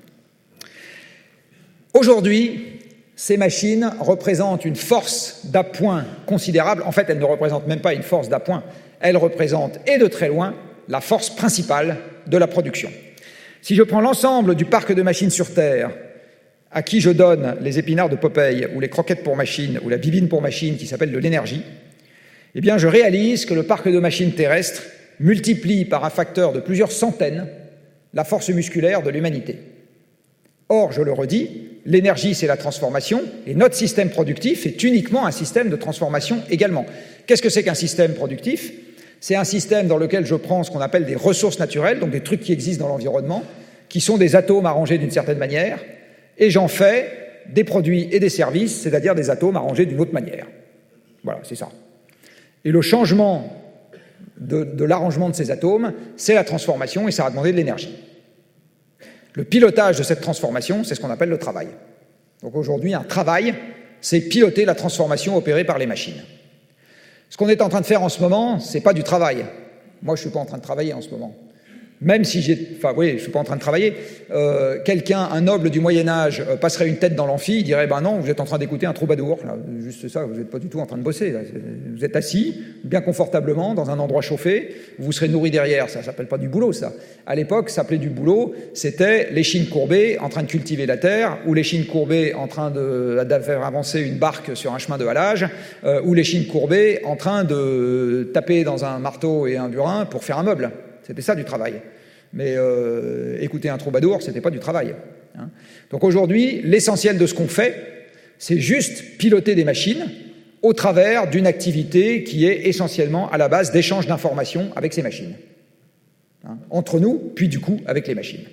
Aujourd'hui, ces machines représentent une force d'appoint considérable. En fait, elles ne représentent même pas une force d'appoint. Elles représentent, et de très loin, la force principale de la production. Si je prends l'ensemble du parc de machines sur Terre, à qui je donne les épinards de Popeye, ou les croquettes pour machine, ou la bibine pour machine, qui s'appelle de l'énergie, eh bien, je réalise que le parc de machines terrestres multiplie par un facteur de plusieurs centaines la force musculaire de l'humanité. Or, je le redis, l'énergie, c'est la transformation, et notre système productif est uniquement un système de transformation également. Qu'est-ce que c'est qu'un système productif? C'est un système dans lequel je prends ce qu'on appelle des ressources naturelles, donc des trucs qui existent dans l'environnement, qui sont des atomes arrangés d'une certaine manière, et j'en fais des produits et des services, c'est-à-dire des atomes arrangés d'une autre manière. Voilà, c'est ça. Et le changement de l'arrangement de ces atomes, c'est la transformation, et ça a demandé de l'énergie. Le pilotage de cette transformation, c'est ce qu'on appelle le travail. Donc aujourd'hui, un travail, c'est piloter la transformation opérée par les machines. Ce qu'on est en train de faire en ce moment, c'est pas du travail. Moi, je suis pas en train de travailler en ce moment. Même si je suis pas en train de travailler. Quelqu'un, un noble du Moyen-Âge, passerait une tête dans l'amphi, il dirait, ben non, vous êtes en train d'écouter un troubadour. Là, juste ça, vous n'êtes pas du tout en train de bosser. Là. Vous êtes assis, bien confortablement, dans un endroit chauffé, vous serez nourri derrière. Ça s'appelle pas du boulot, ça. À l'époque, ça s'appelait du boulot, c'était l'échine courbée en train de cultiver la terre, ou l'échine courbée en train de faire avancer une barque sur un chemin de halage, ou l'échine courbée en train de taper dans un marteau et un burin pour faire un meuble. C'était ça du travail. Mais écouter un troubadour, c'était pas du travail. Donc aujourd'hui, l'essentiel de ce qu'on fait, c'est juste piloter des machines au travers d'une activité qui est essentiellement à la base d'échanges d'informations avec ces machines. Entre nous, puis du coup avec les machines.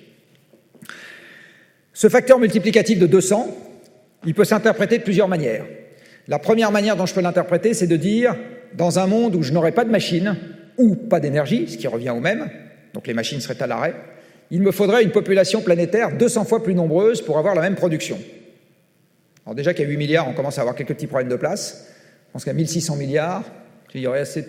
Ce facteur multiplicatif de 200, il peut s'interpréter de plusieurs manières. La première manière dont je peux l'interpréter, c'est de dire, dans un monde où je n'aurais pas de machines, ou pas d'énergie, ce qui revient au même, donc les machines seraient à l'arrêt, il me faudrait une population planétaire 200 fois plus nombreuse pour avoir la même production. Alors déjà qu'il y a 8 milliards, on commence à avoir quelques petits problèmes de place. Je pense qu'à 1600 milliards, il y aurait assez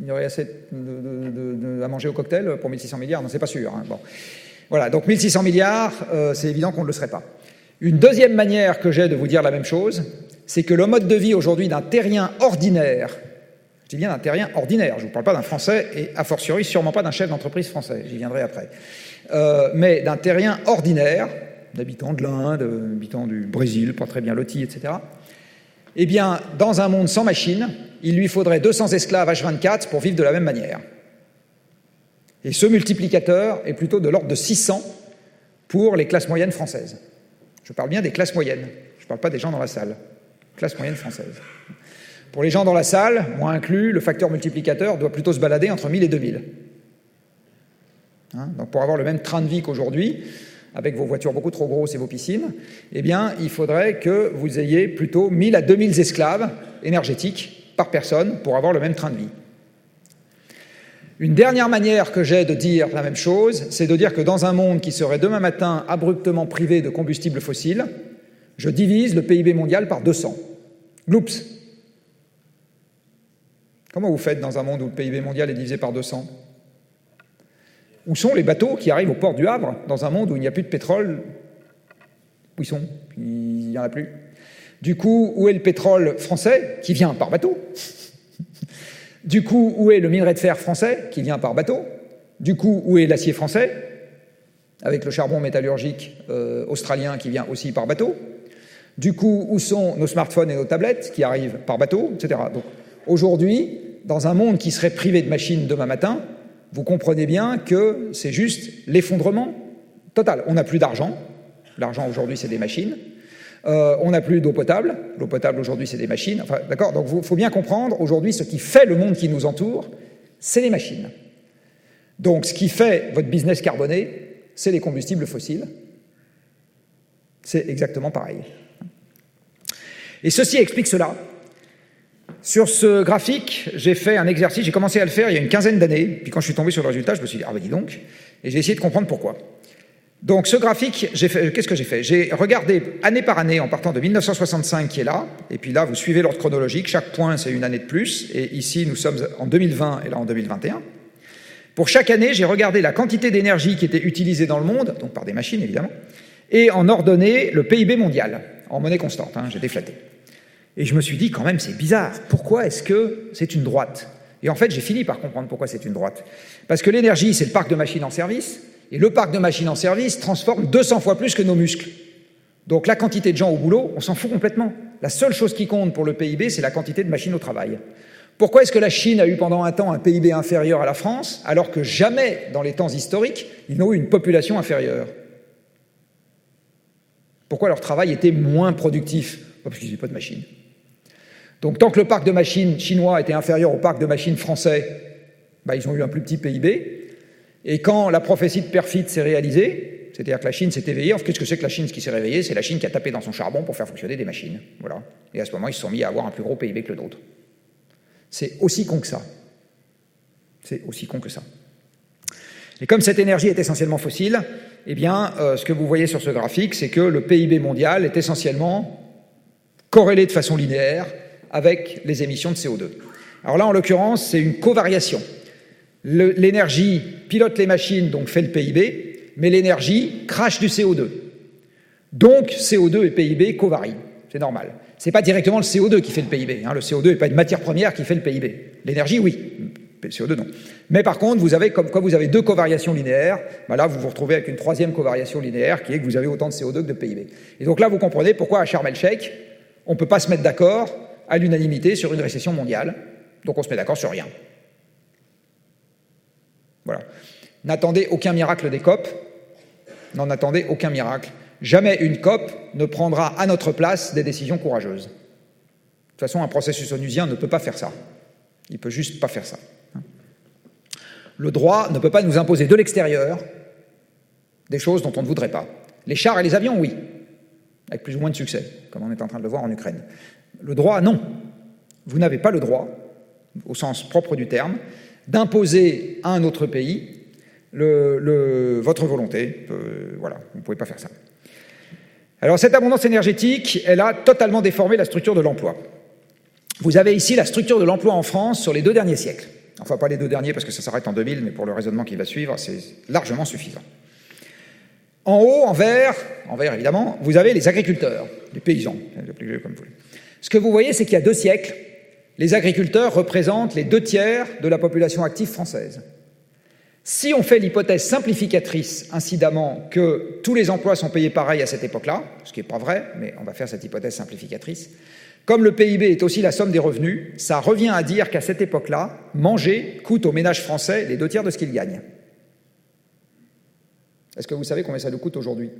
à manger au cocktail pour 1600 milliards, non, c'est pas sûr. Bon. Voilà, donc 1600 milliards, c'est évident qu'on ne le serait pas. Une deuxième manière que j'ai de vous dire la même chose, c'est que le mode de vie aujourd'hui d'un terrien ordinaire dis bien d'un terrien ordinaire. Je ne vous parle pas d'un Français et a fortiori sûrement pas d'un chef d'entreprise français. J'y viendrai après. Mais d'un terrien ordinaire, d'habitants de l'Inde, d'habitants du Brésil, pas très bien lotis, etc. Eh bien, dans un monde sans machine, il lui faudrait 200 esclaves H24 pour vivre de la même manière. Et ce multiplicateur est plutôt de l'ordre de 600 pour les classes moyennes françaises. Je parle bien des classes moyennes. Je ne parle pas des gens dans la salle. Classe moyenne française. Pour les gens dans la salle, moi inclus, le facteur multiplicateur doit plutôt se balader entre 1000 et 2000. Donc pour avoir le même train de vie qu'aujourd'hui, avec vos voitures beaucoup trop grosses et vos piscines, eh bien, il faudrait que vous ayez plutôt 1000 à 2000 esclaves énergétiques par personne pour avoir le même train de vie. Une dernière manière que j'ai de dire la même chose, c'est de dire que dans un monde qui serait demain matin abruptement privé de combustibles fossiles, je divise le PIB mondial par 200. Gloops. Comment vous faites dans un monde où le PIB mondial est divisé par 200 ? Où sont les bateaux qui arrivent au port du Havre dans un monde où il n'y a plus de pétrole ? Où ils sont ? Il n'y en a plus. Du coup, où est le pétrole français qui vient par bateau ? Du coup, où est le minerai de fer français qui vient par bateau ? Du coup, où est l'acier français avec le charbon métallurgique australien qui vient aussi par bateau ? Du coup, où sont nos smartphones et nos tablettes qui arrivent par bateau, etc. Donc, aujourd'hui, dans un monde qui serait privé de machines demain matin, vous comprenez bien que c'est juste l'effondrement total. On n'a plus d'argent. L'argent, aujourd'hui, c'est des machines. On n'a plus d'eau potable. L'eau potable, aujourd'hui, c'est des machines. Enfin, d'accord ? Donc, il faut bien comprendre, aujourd'hui, ce qui fait le monde qui nous entoure, c'est les machines. Donc, ce qui fait votre business carboné, c'est les combustibles fossiles. C'est exactement pareil. Et ceci explique cela. Sur ce graphique, j'ai fait un exercice, j'ai commencé à le faire il y a une quinzaine d'années, puis quand je suis tombé sur le résultat, je me suis dit, ah ben dis donc, et j'ai essayé de comprendre pourquoi. Donc ce graphique, qu'est-ce que j'ai fait ? J'ai regardé année par année, en partant de 1965 qui est là, et puis là, vous suivez l'ordre chronologique, chaque point c'est une année de plus, et ici nous sommes en 2020 et là en 2021. Pour chaque année, j'ai regardé la quantité d'énergie qui était utilisée dans le monde, donc par des machines évidemment, et en ordonné le PIB mondial, en monnaie constante, j'ai déflaté. Et je me suis dit, quand même, c'est bizarre. Pourquoi est-ce que c'est une droite ? Et en fait, j'ai fini par comprendre pourquoi c'est une droite. Parce que l'énergie, c'est le parc de machines en service, et le parc de machines en service transforme 200 fois plus que nos muscles. Donc la quantité de gens au boulot, on s'en fout complètement. La seule chose qui compte pour le PIB, c'est la quantité de machines au travail. Pourquoi est-ce que la Chine a eu pendant un temps un PIB inférieur à la France, alors que jamais, dans les temps historiques, ils n'ont eu une population inférieure ? Pourquoi leur travail était moins productif ? Parce qu'ils n'avaient pas de machines. Donc tant que le parc de machines chinois était inférieur au parc de machines français, ils ont eu un plus petit PIB. Et quand la prophétie de Perfit s'est réalisée, c'est-à-dire que la Chine s'est éveillée, qu'est-ce que c'est que la Chine qui s'est réveillée ? C'est la Chine qui a tapé dans son charbon pour faire fonctionner des machines. Voilà. Et à ce moment, ils se sont mis à avoir un plus gros PIB que le nôtre. C'est aussi con que ça. C'est aussi con que ça. Et comme cette énergie est essentiellement fossile, eh bien, ce que vous voyez sur ce graphique, c'est que le PIB mondial est essentiellement corrélé de façon linéaire avec les émissions de CO2. Alors là, en l'occurrence, c'est une covariation. L'énergie pilote les machines, donc fait le PIB, mais l'énergie crache du CO2. Donc, CO2 et PIB covarient. C'est normal. Ce n'est pas directement le CO2 qui fait le PIB. Le CO2 n'est pas une matière première qui fait le PIB. L'énergie, oui. Le CO2, non. Mais par contre, comme vous avez deux covariations linéaires, là, vous vous retrouvez avec une troisième covariation linéaire qui est que vous avez autant de CO2 que de PIB. Et donc là, vous comprenez pourquoi à Sharm el-Sheikh, on ne peut pas se mettre d'accord à l'unanimité sur une récession mondiale. Donc on se met d'accord sur rien. Voilà. N'attendez aucun miracle des COP. N'en attendez aucun miracle. Jamais une COP ne prendra à notre place des décisions courageuses. De toute façon, un processus onusien ne peut pas faire ça. Il ne peut juste pas faire ça. Le droit ne peut pas nous imposer de l'extérieur des choses dont on ne voudrait pas. Les chars et les avions, oui, avec plus ou moins de succès, comme on est en train de le voir en Ukraine. Le droit, non. Vous n'avez pas le droit, au sens propre du terme, d'imposer à un autre pays votre volonté. Voilà, vous ne pouvez pas faire ça. Alors, cette abondance énergétique, elle a totalement déformé la structure de l'emploi. Vous avez ici la structure de l'emploi en France sur les 2 derniers siècles. Enfin, pas les 2 derniers parce que ça s'arrête en 2000, mais pour le raisonnement qui va suivre, c'est largement suffisant. En haut, en vert évidemment, vous avez les agriculteurs, les paysans, comme vous voulez. Ce que vous voyez, c'est qu'il y a 2 siècles, les agriculteurs représentent les 2/3 de la population active française. Si on fait l'hypothèse simplificatrice, incidemment, que tous les emplois sont payés pareil à cette époque-là, ce qui n'est pas vrai, mais on va faire cette hypothèse simplificatrice, comme le PIB est aussi la somme des revenus, ça revient à dire qu'à cette époque-là, manger coûte aux ménages français les 2/3 de ce qu'ils gagnent. Est-ce que vous savez combien ça nous coûte aujourd'hui?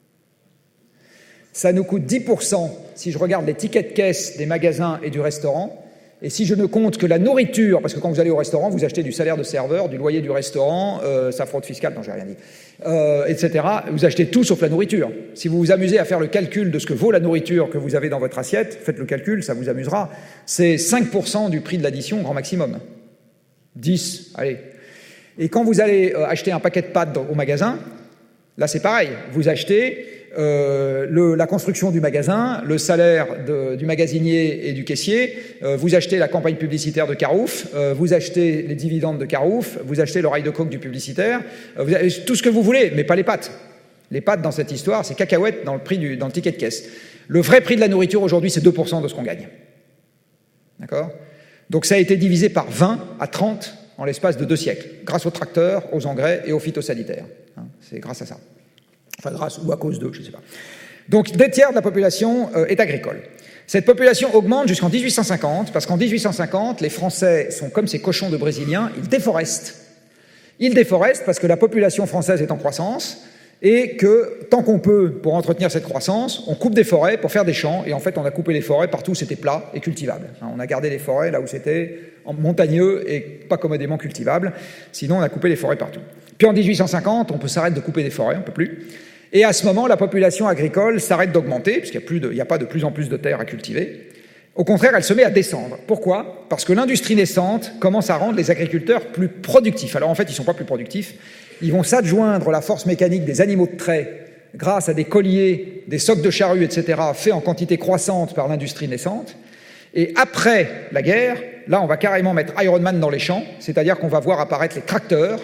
Ça nous coûte 10% si je regarde les tickets de caisse des magasins et du restaurant. Et si je ne compte que la nourriture, parce que quand vous allez au restaurant, vous achetez du salaire de serveur, du loyer du restaurant, sa fraude fiscale, non, j'ai rien dit, etc. Vous achetez tout sauf la nourriture. Si vous vous amusez à faire le calcul de ce que vaut la nourriture que vous avez dans votre assiette, faites le calcul, ça vous amusera. C'est 5% du prix de l'addition, grand maximum. 10, allez. Et quand vous allez acheter un paquet de pâtes au magasin, là c'est pareil. Vous achetez la construction du magasin, le salaire du magasinier et du caissier, vous achetez la campagne publicitaire de Carouf, vous achetez les dividendes de Carouf, vous achetez l'oreille de coke du publicitaire, vous avez tout ce que vous voulez, mais pas les pâtes. Les pâtes dans cette histoire, c'est cacahuètes dans le ticket de caisse. Le vrai prix de la nourriture aujourd'hui, c'est 2% de ce qu'on gagne. D'accord? Donc ça a été divisé par 20 à 30 en l'espace de 2 siècles, grâce aux tracteurs, aux engrais et aux phytosanitaires. C'est grâce à ça. Enfin, grâce ou à cause d'eux, je ne sais pas. Donc, 2/3 de la population est agricole. Cette population augmente jusqu'en 1850, parce qu'en 1850, les Français sont comme ces cochons de Brésiliens, ils déforestent. Ils déforestent parce que la population française est en croissance, et que, tant qu'on peut, pour entretenir cette croissance, on coupe des forêts pour faire des champs, et en fait, on a coupé les forêts partout où c'était plat et cultivable. On a gardé les forêts là où c'était montagneux et pas commodément cultivable, sinon on a coupé les forêts partout. Puis en 1850, on peut s'arrêter de couper des forêts, on ne peut plus. Et à ce moment, la population agricole s'arrête d'augmenter, puisqu'il n'y a pas de plus en plus de terres à cultiver. Au contraire, elle se met à descendre. Pourquoi? Parce que l'industrie naissante commence à rendre les agriculteurs plus productifs. Alors en fait, ils ne sont pas plus productifs. Ils vont s'adjoindre la force mécanique des animaux de trait grâce à des colliers, des socs de charrues, etc., faits en quantité croissante par l'industrie naissante. Et après la guerre, là, on va carrément mettre Iron Man dans les champs, c'est-à-dire qu'on va voir apparaître les tracteurs,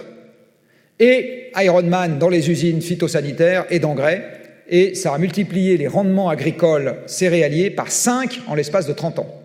et Iron Man dans les usines phytosanitaires et d'engrais, et ça a multiplié les rendements agricoles céréaliers par 5 en l'espace de 30 ans.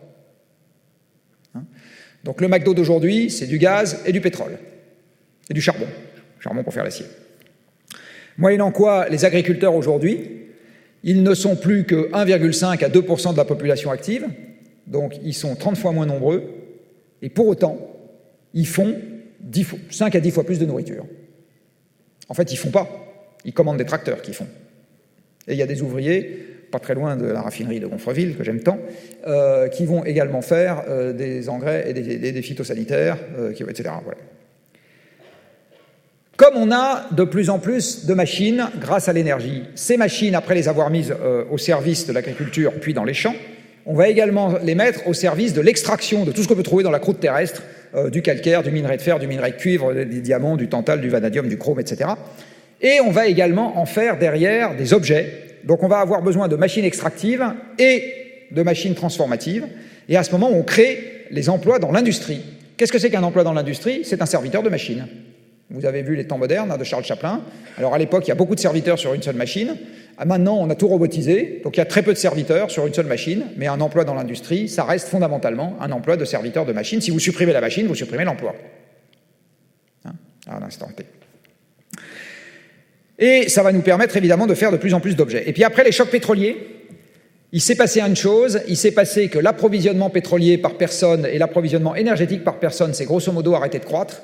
Donc le McDo d'aujourd'hui, c'est du gaz et du pétrole, et du charbon pour faire l'acier. Moyennant quoi, les agriculteurs aujourd'hui, ils ne sont plus que 1,5 à 2% de la population active, donc ils sont 30 fois moins nombreux, et pour autant, ils font 5 à 10 fois plus de nourriture. En fait, ils ne font pas. Ils commandent des tracteurs qui font. Et il y a des ouvriers, pas très loin de la raffinerie de Gonfreville, que j'aime tant, qui vont également faire des engrais et des phytosanitaires, etc. Voilà. Comme on a de plus en plus de machines grâce à l'énergie, ces machines, après les avoir mises au service de l'agriculture, puis dans les champs, on va également les mettre au service de l'extraction de tout ce qu'on peut trouver dans la croûte terrestre, du calcaire, du minerai de fer, du minerai de cuivre, des diamants, du tantal, du vanadium, du chrome, etc. Et on va également en faire derrière des objets. Donc on va avoir besoin de machines extractives et de machines transformatives. Et à ce moment, on crée les emplois dans l'industrie. Qu'est-ce que c'est qu'un emploi dans l'industrie? C'est un serviteur de machine. Vous avez vu les temps modernes de Charles Chaplin. Alors à l'époque, il y a beaucoup de serviteurs sur une seule machine. Maintenant, on a tout robotisé, donc il y a très peu de serviteurs sur une seule machine, mais un emploi dans l'industrie, ça reste fondamentalement un emploi de serviteur de machine. Si vous supprimez la machine, vous supprimez l'emploi. À l'instant T. Et ça va nous permettre évidemment de faire de plus en plus d'objets. Et puis après les chocs pétroliers, il s'est passé une chose, il s'est passé que l'approvisionnement pétrolier par personne et l'approvisionnement énergétique par personne s'est grosso modo arrêté de croître.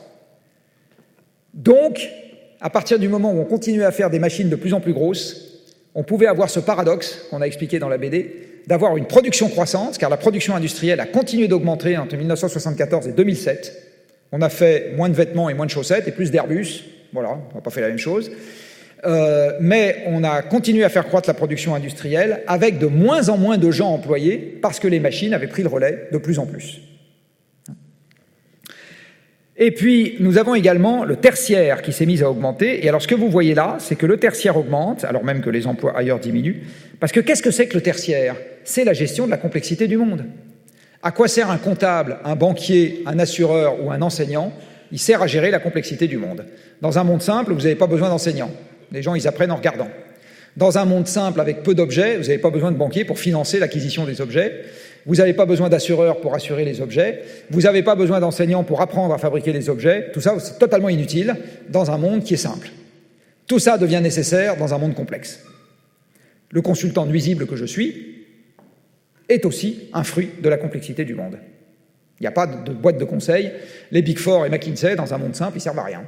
Donc, à partir du moment où on continuait à faire des machines de plus en plus grosses, on pouvait avoir ce paradoxe qu'on a expliqué dans la BD, d'avoir une production croissante, car la production industrielle a continué d'augmenter entre 1974 et 2007. On a fait moins de vêtements et moins de chaussettes et plus d'Airbus. Voilà, on n'a pas fait la même chose. Mais on a continué à faire croître la production industrielle avec de moins en moins de gens employés parce que les machines avaient pris le relais de plus en plus. Et puis, nous avons également le tertiaire qui s'est mis à augmenter. Et alors, ce que vous voyez là, c'est que le tertiaire augmente, alors même que les emplois ailleurs diminuent. Parce que qu'est-ce que c'est que le tertiaire? C'est la gestion de la complexité du monde. À quoi sert un comptable, un banquier, un assureur ou un enseignant? Il sert à gérer la complexité du monde. Dans un monde simple, vous n'avez pas besoin d'enseignants. Les gens, ils apprennent en regardant. Dans un monde simple avec peu d'objets, vous n'avez pas besoin de banquiers pour financer l'acquisition des objets. Vous n'avez pas besoin d'assureurs pour assurer les objets. Vous n'avez pas besoin d'enseignants pour apprendre à fabriquer les objets. Tout ça, c'est totalement inutile dans un monde qui est simple. Tout ça devient nécessaire dans un monde complexe. Le consultant nuisible que je suis est aussi un fruit de la complexité du monde. Il n'y a pas de boîte de conseil. Les Big Four et McKinsey, dans un monde simple, ils ne servent à rien.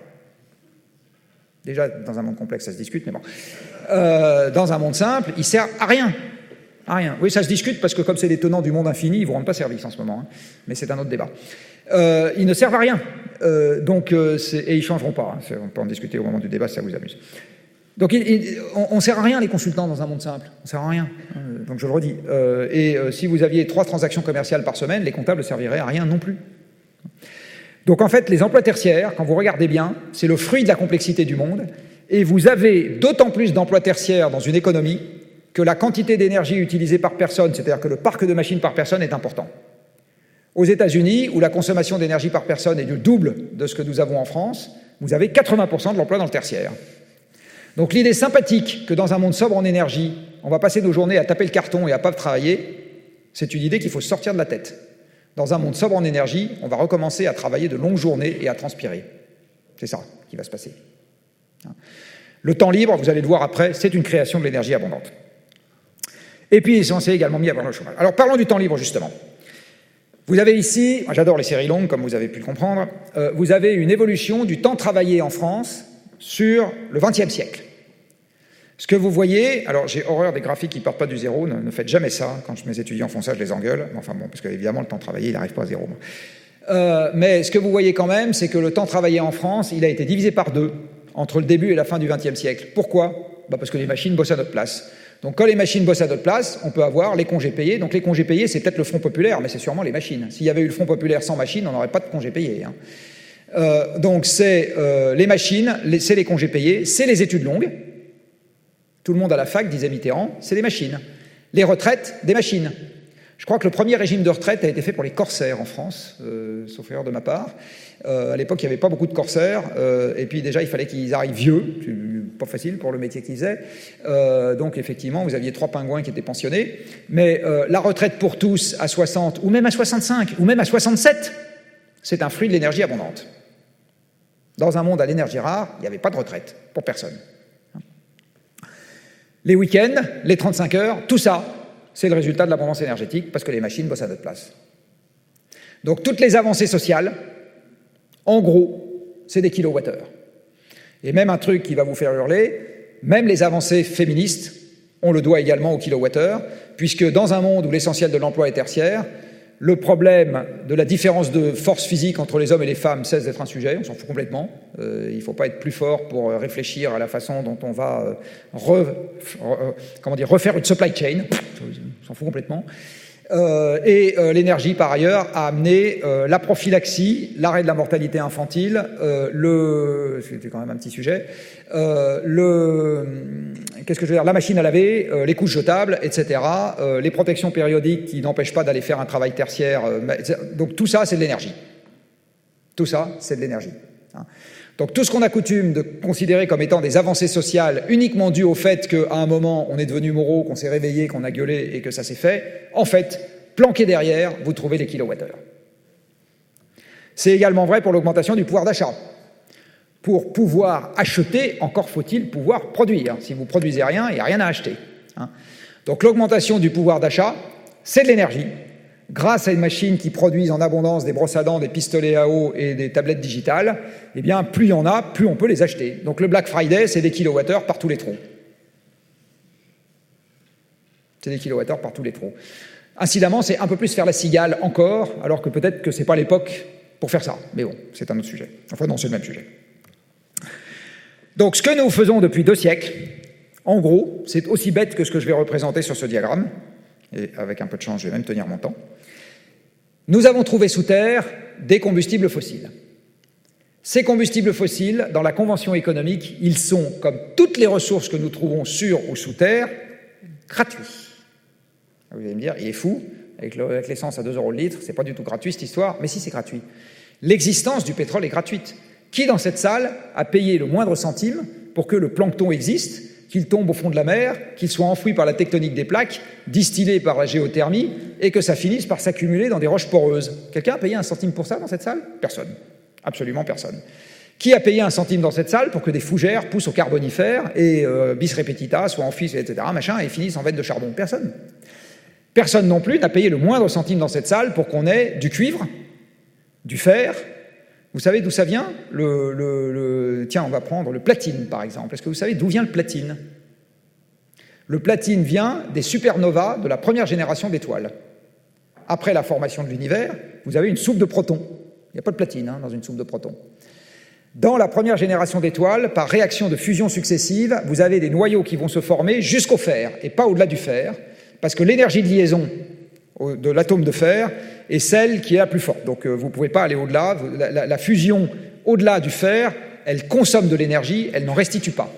Déjà, dans un monde complexe, ça se discute, mais bon. Dans un monde simple, ils ne servent à rien. À rien. Oui, ça se discute parce que comme c'est les tenants du monde infini, ils ne vous rendent pas service en ce moment. Hein. Mais c'est un autre débat. Ils ne servent à rien. Et ils ne changeront pas. Hein. On peut en discuter au moment du débat si ça vous amuse. Donc on ne sert à rien les consultants dans un monde simple. On ne sert à rien. Donc je le redis. Si vous aviez 3 transactions commerciales par semaine, les comptables ne serviraient à rien non plus. Donc en fait, les emplois tertiaires, quand vous regardez bien, c'est le fruit de la complexité du monde. Et vous avez d'autant plus d'emplois tertiaires dans une économie que la quantité d'énergie utilisée par personne, c'est-à-dire que le parc de machines par personne est important. Aux États-Unis, où la consommation d'énergie par personne est du double de ce que nous avons en France, vous avez 80% de l'emploi dans le tertiaire. Donc l'idée sympathique que dans un monde sobre en énergie, on va passer nos journées à taper le carton et à ne pas travailler, c'est une idée qu'il faut sortir de la tête. Dans un monde sobre en énergie, on va recommencer à travailler de longues journées et à transpirer. C'est ça qui va se passer. Le temps libre, vous allez le voir après, c'est une création de l'énergie abondante. Et puis, on s'est également mis à voir le chômage. Alors, parlons du temps libre, justement. Vous avez ici, j'adore les séries longues, comme vous avez pu le comprendre, vous avez une évolution du temps travaillé en France sur le XXe siècle. Ce que vous voyez, alors j'ai horreur des graphiques qui ne partent pas du zéro, ne faites jamais ça. Quand mes étudiants font ça, je les engueule. Enfin bon, parce qu'évidemment, le temps travaillé, il n'arrive pas à zéro. Mais ce que vous voyez quand même, c'est que le temps travaillé en France, il a été divisé par 2 entre le début et la fin du XXe siècle. Pourquoi ? Parce que les machines bossent à notre place. Donc quand les machines bossent à notre place, on peut avoir les congés payés. Donc les congés payés, c'est peut-être le Front populaire, mais c'est sûrement les machines. S'il y avait eu le Front populaire sans machines, on n'aurait pas de congés payés. Donc c'est les machines, c'est les congés payés, c'est les études longues. Tout le monde à la fac, disait Mitterrand, c'est des machines. Les retraites, des machines. Je crois que le premier régime de retraite a été fait pour les corsaires en France, sauf erreur de ma part. À l'époque, il n'y avait pas beaucoup de corsaires, et puis déjà, il fallait qu'ils arrivent vieux, pas facile pour le métier qu'ils faisaient. Donc effectivement, vous aviez 3 pingouins qui étaient pensionnés. Mais la retraite pour tous à 60, ou même à 65, ou même à 67, c'est un fruit de l'énergie abondante. Dans un monde à l'énergie rare, il n'y avait pas de retraite pour personne. Les week-ends, les 35 heures, tout ça, c'est le résultat de l'abondance énergétique parce que les machines bossent à notre place. Donc toutes les avancées sociales, en gros, c'est des kilowattheures. Et même un truc qui va vous faire hurler, même les avancées féministes, on le doit également aux kilowattheures, puisque dans un monde où l'essentiel de l'emploi est tertiaire, le problème de la différence de force physique entre les hommes et les femmes cesse d'être un sujet, on s'en fout complètement. Il ne faut pas être plus fort pour réfléchir à la façon dont on va refaire une supply chain, on s'en fout complètement. L'énergie, par ailleurs, a amené la prophylaxie, l'arrêt de la mortalité infantile, c'était quand même un petit sujet, la machine à laver, les couches jetables, etc., les protections périodiques qui n'empêchent pas d'aller faire un travail tertiaire. Donc tout ça, c'est de l'énergie. Tout ça, c'est de l'énergie. Donc tout ce qu'on a coutume de considérer comme étant des avancées sociales uniquement dues au fait qu'à un moment, on est devenu moraux, qu'on s'est réveillé, qu'on a gueulé et que ça s'est fait, en fait, planqué derrière, vous trouvez les kilowattheures. C'est également vrai pour l'augmentation du pouvoir d'achat. Pour pouvoir acheter, encore faut-il pouvoir produire. Si vous ne produisez rien, il n'y a rien à acheter. Donc l'augmentation du pouvoir d'achat, c'est de l'énergie. Grâce à une machine qui produise en abondance des brosses à dents, des pistolets à eau et des tablettes digitales, eh bien, plus il y en a, plus on peut les acheter. Donc le Black Friday, c'est des kilowattheures par tous les trous. C'est des kilowattheures par tous les trous. Incidemment, c'est un peu plus faire la cigale encore, alors que peut-être que ce n'est pas l'époque pour faire ça. Mais bon, c'est un autre sujet. Enfin non, c'est le même sujet. Donc ce que nous faisons depuis 2 siècles, en gros, c'est aussi bête que ce que je vais représenter sur ce diagramme, et avec un peu de chance, je vais même tenir mon temps. Nous avons trouvé sous terre des combustibles fossiles. Ces combustibles fossiles, dans la convention économique, ils sont, comme toutes les ressources que nous trouvons sur ou sous terre, gratuits. Vous allez me dire, il est fou, avec l'essence à 2 € le litre, c'est pas du tout gratuit cette histoire, mais si, c'est gratuit. L'existence du pétrole est gratuite. Qui dans cette salle a payé le moindre centime pour que le plancton existe, qu'il tombe au fond de la mer, qu'il soit enfoui par la tectonique des plaques, distillé par la géothermie, et que ça finisse par s'accumuler dans des roches poreuses. Quelqu'un a payé 1 centime pour ça dans cette salle? Personne. Absolument personne. Qui a payé 1 centime dans cette salle pour que des fougères poussent au carbonifère et bis repetita soient enfouis, etc., machin, et finissent en veine de charbon? Personne. Personne non plus n'a payé le moindre centime dans cette salle pour qu'on ait du cuivre, du fer. Vous savez d'où ça vient? Tiens, on va prendre le platine, par exemple. Est-ce que vous savez d'où vient le platine? Le platine vient des supernovas de la première génération d'étoiles. Après la formation de l'univers, vous avez une soupe de protons. Il n'y a pas de platine dans une soupe de protons. Dans la première génération d'étoiles, par réaction de fusion successive, vous avez des noyaux qui vont se former jusqu'au fer, et pas au-delà du fer, parce que l'énergie de liaison de l'atome de fer est celle qui est la plus forte. Donc vous ne pouvez pas aller au-delà. La fusion au-delà du fer, elle consomme de l'énergie, elle n'en restitue pas.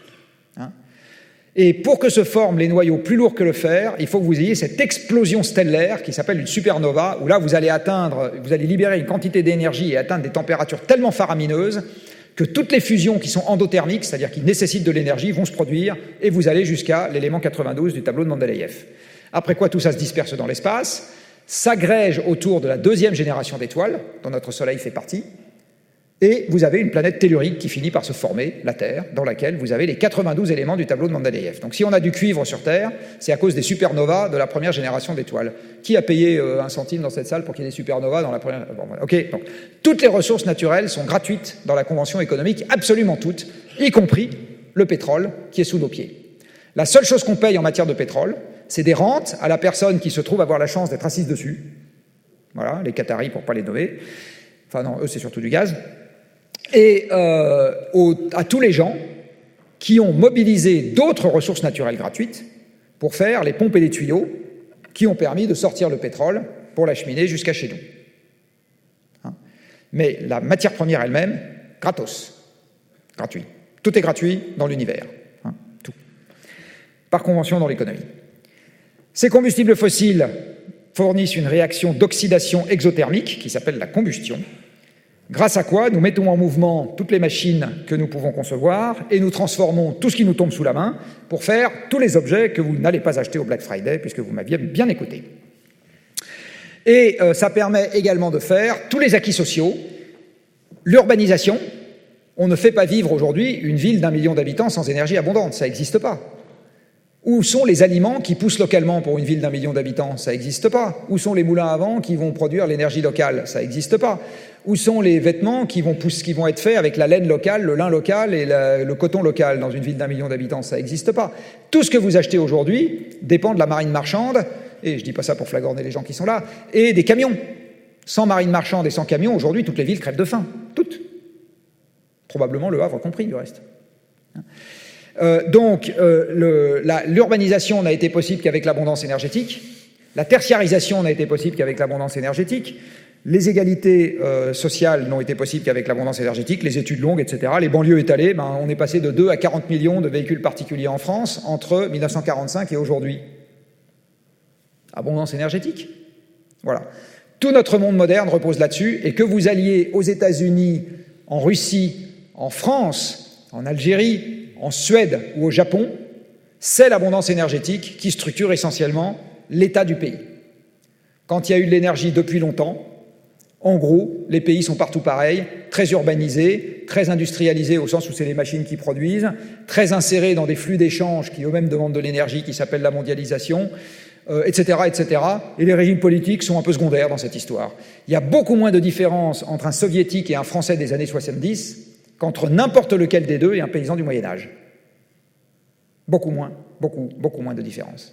Et pour que se forment les noyaux plus lourds que le fer, il faut que vous ayez cette explosion stellaire qui s'appelle une supernova, où là vous allez libérer une quantité d'énergie et atteindre des températures tellement faramineuses que toutes les fusions qui sont endothermiques, c'est-à-dire qui nécessitent de l'énergie, vont se produire, et vous allez jusqu'à l'élément 92 du tableau de Mendeleïev. Après quoi, tout ça se disperse dans l'espace, s'agrège autour de la deuxième génération d'étoiles, dont notre Soleil fait partie, et vous avez une planète tellurique qui finit par se former, la Terre, dans laquelle vous avez les 92 éléments du tableau de Mendeleïev. Donc si on a du cuivre sur Terre, c'est à cause des supernovas de la première génération d'étoiles. Qui a payé 1 centime dans cette salle pour qu'il y ait des supernovas dans la première... Ok, donc toutes les ressources naturelles sont gratuites dans la convention économique, absolument toutes, y compris le pétrole qui est sous nos pieds. La seule chose qu'on paye en matière de pétrole, c'est des rentes à la personne qui se trouve avoir la chance d'être assise dessus. Voilà, les Qataris pour ne pas les nommer. Enfin non, eux c'est surtout du gaz. Et à tous les gens qui ont mobilisé d'autres ressources naturelles gratuites pour faire les pompes et les tuyaux qui ont permis de sortir le pétrole pour l'acheminer jusqu'à chez nous. Mais la matière première elle-même, gratos. Gratuit. Tout est gratuit dans l'univers. Tout. Par convention dans l'économie. Ces combustibles fossiles fournissent une réaction d'oxydation exothermique qui s'appelle la combustion, grâce à quoi nous mettons en mouvement toutes les machines que nous pouvons concevoir et nous transformons tout ce qui nous tombe sous la main pour faire tous les objets que vous n'allez pas acheter au Black Friday puisque vous m'aviez bien écouté. Et ça permet également de faire tous les acquis sociaux, l'urbanisation. On ne fait pas vivre aujourd'hui une ville d'1 million d'habitants sans énergie abondante, ça n'existe pas. Où sont les aliments qui poussent localement pour une ville d'1 million d'habitants? Ça n'existe pas. Où sont les moulins à vent qui vont produire l'énergie locale? Ça n'existe pas. Où sont les vêtements qui vont être faits avec la laine locale, le lin local et le coton local dans une ville d'1 million d'habitants? Ça n'existe pas. Tout ce que vous achetez aujourd'hui dépend de la marine marchande, et je ne dis pas ça pour flagorner les gens qui sont là, et des camions. Sans marine marchande et sans camions, aujourd'hui, toutes les villes crèvent de faim. Toutes. Probablement le Havre compris, du reste. Donc, l'urbanisation n'a été possible qu'avec l'abondance énergétique. La tertiarisation n'a été possible qu'avec l'abondance énergétique. Les égalités sociales n'ont été possibles qu'avec l'abondance énergétique, les études longues, etc. Les banlieues étalées, on est passé de 2 à 40 millions de véhicules particuliers en France entre 1945 et aujourd'hui. Abondance énergétique. Voilà. Tout notre monde moderne repose là-dessus, et que vous alliez aux États-Unis, en Russie, en France, en Algérie, en Suède ou au Japon, c'est l'abondance énergétique qui structure essentiellement l'état du pays. Quand il y a eu de l'énergie depuis longtemps, en gros, les pays sont partout pareils, très urbanisés, très industrialisés au sens où c'est les machines qui produisent, très insérés dans des flux d'échanges qui eux-mêmes demandent de l'énergie, qui s'appelle la mondialisation, etc., etc. Et les régimes politiques sont un peu secondaires dans cette histoire. Il y a beaucoup moins de différence entre un soviétique et un français des années 70 qu'entre n'importe lequel des deux et un paysan du Moyen-Âge. Beaucoup moins de différence.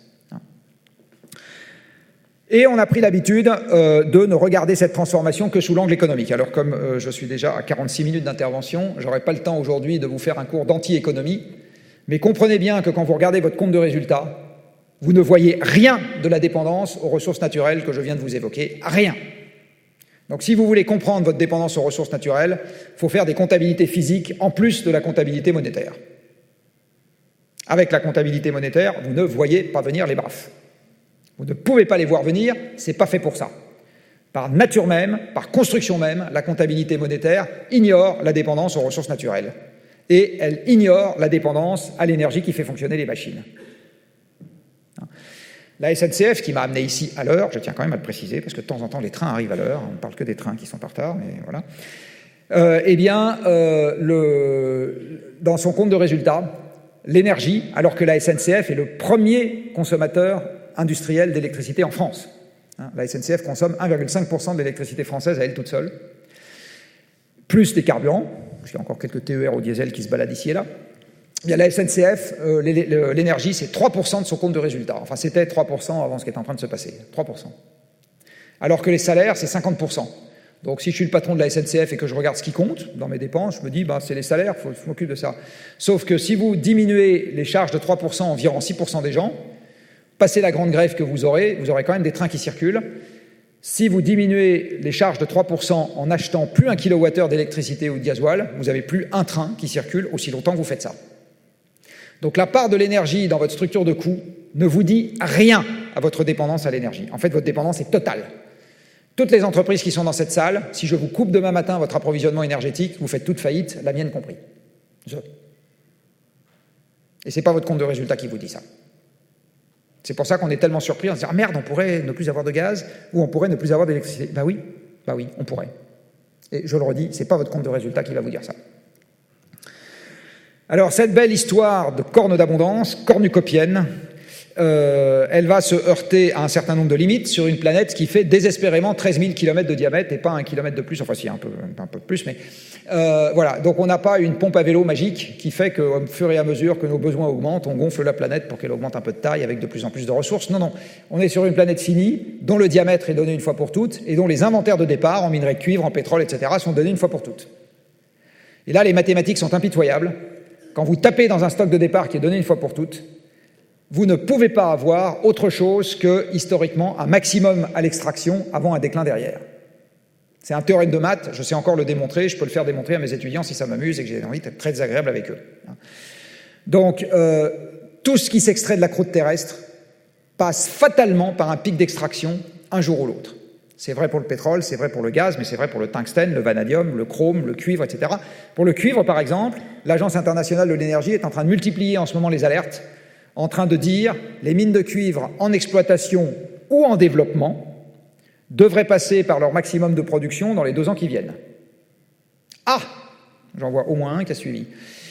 Et on a pris l'habitude de ne regarder cette transformation que sous l'angle économique. Alors comme je suis déjà à 46 minutes d'intervention, je n'aurai pas le temps aujourd'hui de vous faire un cours d'anti-économie, mais comprenez bien que quand vous regardez votre compte de résultats, vous ne voyez rien de la dépendance aux ressources naturelles que je viens de vous évoquer. Rien. Donc si vous voulez comprendre votre dépendance aux ressources naturelles, il faut faire des comptabilités physiques en plus de la comptabilité monétaire. Avec la comptabilité monétaire, vous ne voyez pas venir les BRAF. Vous ne pouvez pas les voir venir, c'est pas fait pour ça. Par nature même, par construction même, la comptabilité monétaire ignore la dépendance aux ressources naturelles. et elle ignore la dépendance à l'énergie qui fait fonctionner les machines. La SNCF, qui m'a amené ici à l'heure, je tiens quand même à le préciser, parce que de temps en temps, les trains arrivent à l'heure, on ne parle que des trains qui sont en retard, mais voilà. Dans son compte de résultat, l'énergie, alors que la SNCF est le premier consommateur industriel d'électricité en France. La SNCF consomme 1,5% de l'électricité française à elle toute seule, plus des carburants, parce qu'il y a encore quelques TER au diesel qui se baladent ici et là. Il y a la SNCF, l'énergie, c'est 3% de son compte de résultat. Enfin, c'était 3% avant ce qui est en train de se passer. 3%. Alors que les salaires, c'est 50%. Donc, si je suis le patron de la SNCF et que je regarde ce qui compte dans mes dépenses, je me dis, c'est les salaires, il faut que je m'occupe de ça. Sauf que si vous diminuez les charges de 3%, environ 6% des gens, passez la grande grève que vous aurez quand même des trains qui circulent. Si vous diminuez les charges de 3% en achetant plus 1 kWh d'électricité ou de gasoil, vous n'avez plus un train qui circule aussi longtemps que vous faites ça. Donc la part de l'énergie dans votre structure de coût ne vous dit rien à votre dépendance à l'énergie. En fait, votre dépendance est totale. Toutes les entreprises qui sont dans cette salle, si je vous coupe demain matin votre approvisionnement énergétique, vous faites toute faillite, la mienne compris. Et ce n'est pas votre compte de résultat qui vous dit ça. C'est pour ça qu'on est tellement surpris en se disant « Ah merde, on pourrait ne plus avoir de gaz ou on pourrait ne plus avoir d'électricité. » Bah oui, on pourrait. Et je le redis, ce n'est pas votre compte de résultat qui va vous dire ça. Alors, cette belle histoire de corne d'abondance, cornucopienne, elle va se heurter à un certain nombre de limites sur une planète qui fait désespérément 13 000 km de diamètre et pas 1 km de plus, enfin si, un peu plus, mais voilà. Donc on n'a pas une pompe à vélo magique qui fait qu'au fur et à mesure que nos besoins augmentent, on gonfle la planète pour qu'elle augmente un peu de taille avec de plus en plus de ressources. Non, on est sur une planète finie, dont le diamètre est donné une fois pour toutes et dont les inventaires de départ en minerais de cuivre, en pétrole, etc. sont donnés une fois pour toutes. Et là, les mathématiques sont impitoyables. Quand vous tapez dans un stock de départ qui est donné une fois pour toutes, vous ne pouvez pas avoir autre chose que, historiquement, un maximum à l'extraction avant un déclin derrière. C'est un théorème de maths, je sais encore le démontrer, je peux le faire démontrer à mes étudiants si ça m'amuse et que j'ai envie d'être très désagréable avec eux. Donc, tout ce qui s'extrait de la croûte terrestre passe fatalement par un pic d'extraction un jour ou l'autre. C'est vrai pour le pétrole, c'est vrai pour le gaz, mais c'est vrai pour le tungstène, le vanadium, le chrome, le cuivre, etc. Pour le cuivre, par exemple, l'Agence internationale de l'énergie est en train de multiplier en ce moment les alertes, en train de dire les mines de cuivre en exploitation ou en développement devraient passer par leur maximum de production dans les 2 ans qui viennent. Ah, j'en vois au moins un qui a suivi.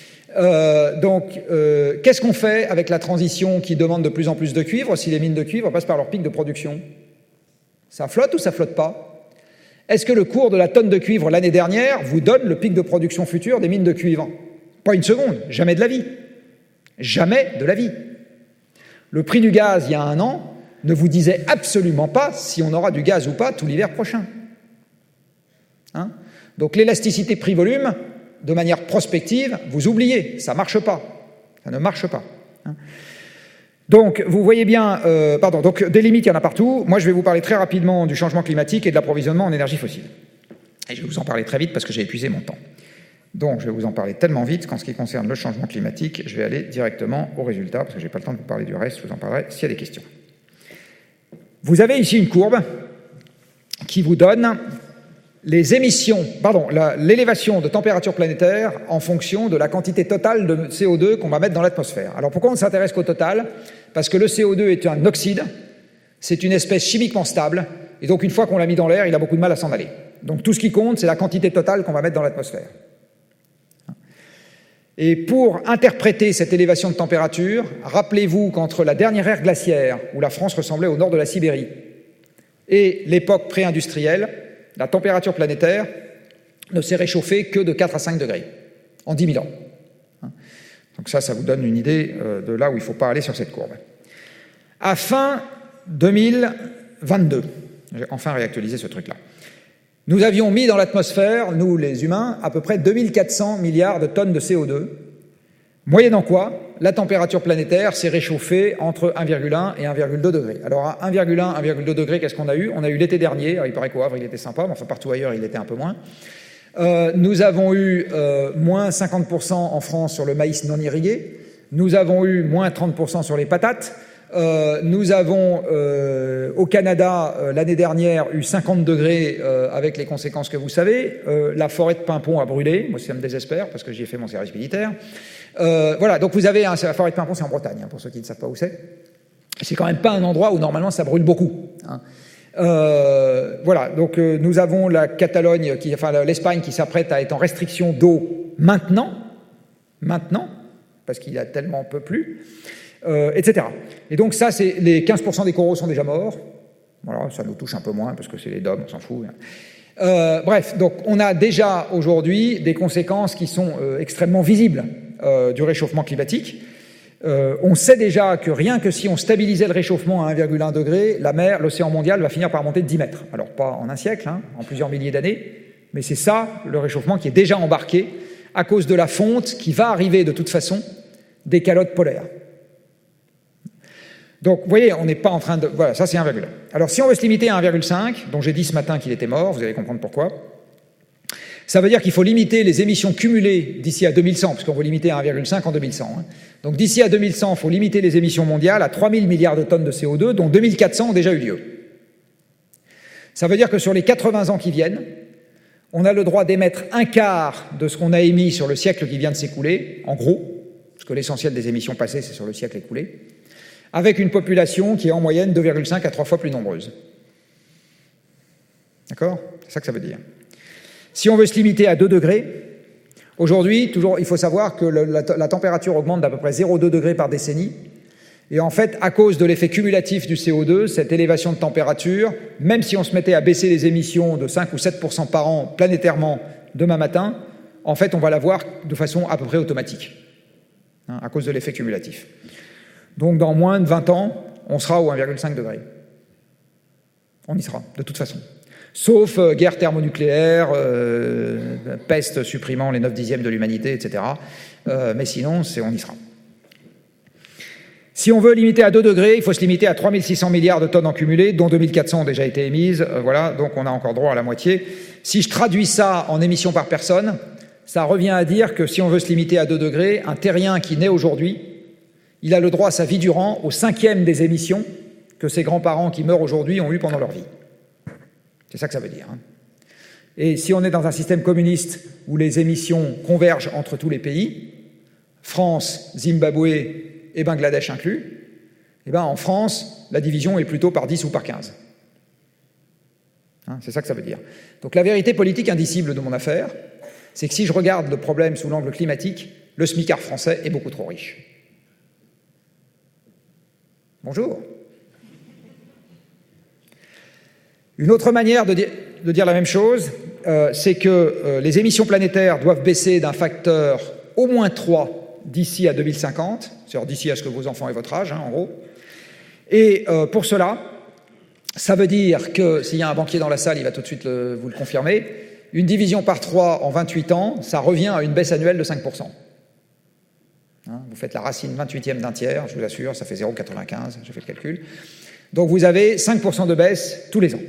Qu'est-ce qu'on fait avec la transition qui demande de plus en plus de cuivre si les mines de cuivre passent par leur pic de production ? Ça flotte ou ça flotte pas? Est-ce que le cours de la tonne de cuivre l'année dernière vous donne le pic de production futur des mines de cuivre? Pas une seconde, jamais de la vie. Jamais de la vie. Le prix du gaz, il y a 1 an, ne vous disait absolument pas si on aura du gaz ou pas tout l'hiver prochain. Donc l'élasticité prix-volume, de manière prospective, vous oubliez, ça ne marche pas. Ça ne marche pas. Donc, vous voyez bien, donc des limites, il y en a partout. Moi, je vais vous parler très rapidement du changement climatique et de l'approvisionnement en énergie fossile. Et je vais vous en parler très vite parce que j'ai épuisé mon temps. Donc, je vais vous en parler tellement vite qu'en ce qui concerne le changement climatique, je vais aller directement au résultat parce que je n'ai pas le temps de vous parler du reste, je vous en parlerai s'il y a des questions. Vous avez ici une courbe qui vous donne l'élévation de température planétaire en fonction de la quantité totale de CO2 qu'on va mettre dans l'atmosphère. Alors pourquoi on ne s'intéresse qu'au total? Parce que le CO2 est un oxyde, c'est une espèce chimiquement stable, et donc une fois qu'on l'a mis dans l'air, il a beaucoup de mal à s'en aller. Donc tout ce qui compte, c'est la quantité totale qu'on va mettre dans l'atmosphère. Et pour interpréter cette élévation de température, rappelez-vous qu'entre la dernière ère glaciaire, où la France ressemblait au nord de la Sibérie, et l'époque pré-industrielle, la température planétaire ne s'est réchauffée que de 4 à 5 degrés en 10 000 ans. Donc ça vous donne une idée de là où il ne faut pas aller sur cette courbe. À fin 2022, j'ai enfin réactualisé ce truc-là, nous avions mis dans l'atmosphère, nous les humains, à peu près 2400 milliards de tonnes de CO2, moyennant quoi la température planétaire s'est réchauffée entre 1,1 et 1,2 degrés. Alors à 1,1, 1,2 degrés, qu'est-ce qu'on a eu? On a eu l'été dernier, alors il paraît qu'au Havre il était sympa, mais enfin partout ailleurs il était un peu moins. Nous avons eu moins 50% en France sur le maïs non irrigué, nous avons eu moins 30% sur les patates, Nous avons au Canada l'année dernière eu 50 degrés avec les conséquences que vous savez. La forêt de Pimpon a brûlé. Moi, ça me désespère parce que j'y ai fait mon service militaire. Voilà, donc vous avez la forêt de Pimpon, c'est en Bretagne, hein, pour ceux qui ne savent pas où c'est. C'est quand même pas un endroit où normalement ça brûle beaucoup. Hein. Voilà, donc nous avons la Catalogne, l'Espagne qui s'apprête à être en restriction d'eau maintenant, parce qu'il y a tellement peu plu. Etc. Et donc ça, c'est les 15% des coraux sont déjà morts. Voilà, ça nous touche un peu moins parce que c'est les DOM, on s'en fout. Bref, donc on a déjà aujourd'hui des conséquences qui sont extrêmement visibles du réchauffement climatique. On sait déjà que rien que si on stabilisait le réchauffement à 1,1 degré, la mer, l'océan mondial va finir par monter de 10 mètres. Alors pas en un siècle, hein, en plusieurs milliers d'années, mais c'est ça le réchauffement qui est déjà embarqué à cause de la fonte qui va arriver de toute façon des calottes polaires. Donc, vous voyez, on n'est pas en train de... Voilà, ça c'est 1,1. Alors, si on veut se limiter à 1,5, dont j'ai dit ce matin qu'il était mort, vous allez comprendre pourquoi, ça veut dire qu'il faut limiter les émissions cumulées d'ici à 2100, parce qu'on veut limiter à 1,5 en 2100. Hein. Donc, d'ici à 2100, il faut limiter les émissions mondiales à 3 000 milliards de tonnes de CO2, dont 2400 ont déjà eu lieu. Ça veut dire que sur les 80 ans qui viennent, on a le droit d'émettre un quart de ce qu'on a émis sur le siècle qui vient de s'écouler, en gros, parce que l'essentiel des émissions passées, c'est sur le siècle écoulé, avec une population qui est en moyenne 2,5 à 3 fois plus nombreuse. D'accord ? C'est ça que ça veut dire. Si on veut se limiter à 2 degrés, aujourd'hui, toujours, il faut savoir que la température augmente d'à peu près 0,2 degrés par décennie. Et en fait, à cause de l'effet cumulatif du CO2, cette élévation de température, même si on se mettait à baisser les émissions de 5 ou 7% par an planétairement demain matin, en fait, on va l'avoir de façon à peu près automatique, hein, à cause de l'effet cumulatif. Donc, dans moins de 20 ans, on sera au 1,5 degré. On y sera, de toute façon. Sauf guerre thermonucléaire, peste supprimant les 9/10 de l'humanité, etc. Mais sinon, on y sera. Si on veut limiter à 2 degrés, il faut se limiter à 3600 milliards de tonnes en cumulé, dont 2400 ont déjà été émises. Voilà, donc on a encore droit à la moitié. Si je traduis ça en émissions par personne, ça revient à dire que si on veut se limiter à 2 degrés, un terrien qui naît aujourd'hui, il a le droit, sa vie durant, au 5e des émissions que ses grands-parents qui meurent aujourd'hui ont eues pendant leur vie. C'est ça que ça veut dire. Hein. Et si on est dans un système communiste où les émissions convergent entre tous les pays, France, Zimbabwe et Bangladesh inclus, eh ben en France, la division est plutôt par 10 ou par 15. Hein, c'est ça que ça veut dire. Donc la vérité politique indicible de mon affaire, c'est que si je regarde le problème sous l'angle climatique, le smicard français est beaucoup trop riche. Bonjour. Une autre manière de dire la même chose, c'est que les émissions planétaires doivent baisser d'un facteur au moins 3 d'ici à 2050, c'est-à-dire d'ici à ce que vos enfants aient votre âge, hein, en gros. Et pour cela, ça veut dire que, s'il y a un banquier dans la salle, il va tout de suite vous le confirmer, une division par 3 en 28 ans, ça revient à une baisse annuelle de 5%. Hein, vous faites la racine 28e d'un tiers, je vous assure, ça fait 0,95, j'ai fait le calcul. Donc vous avez 5% de baisse tous les ans.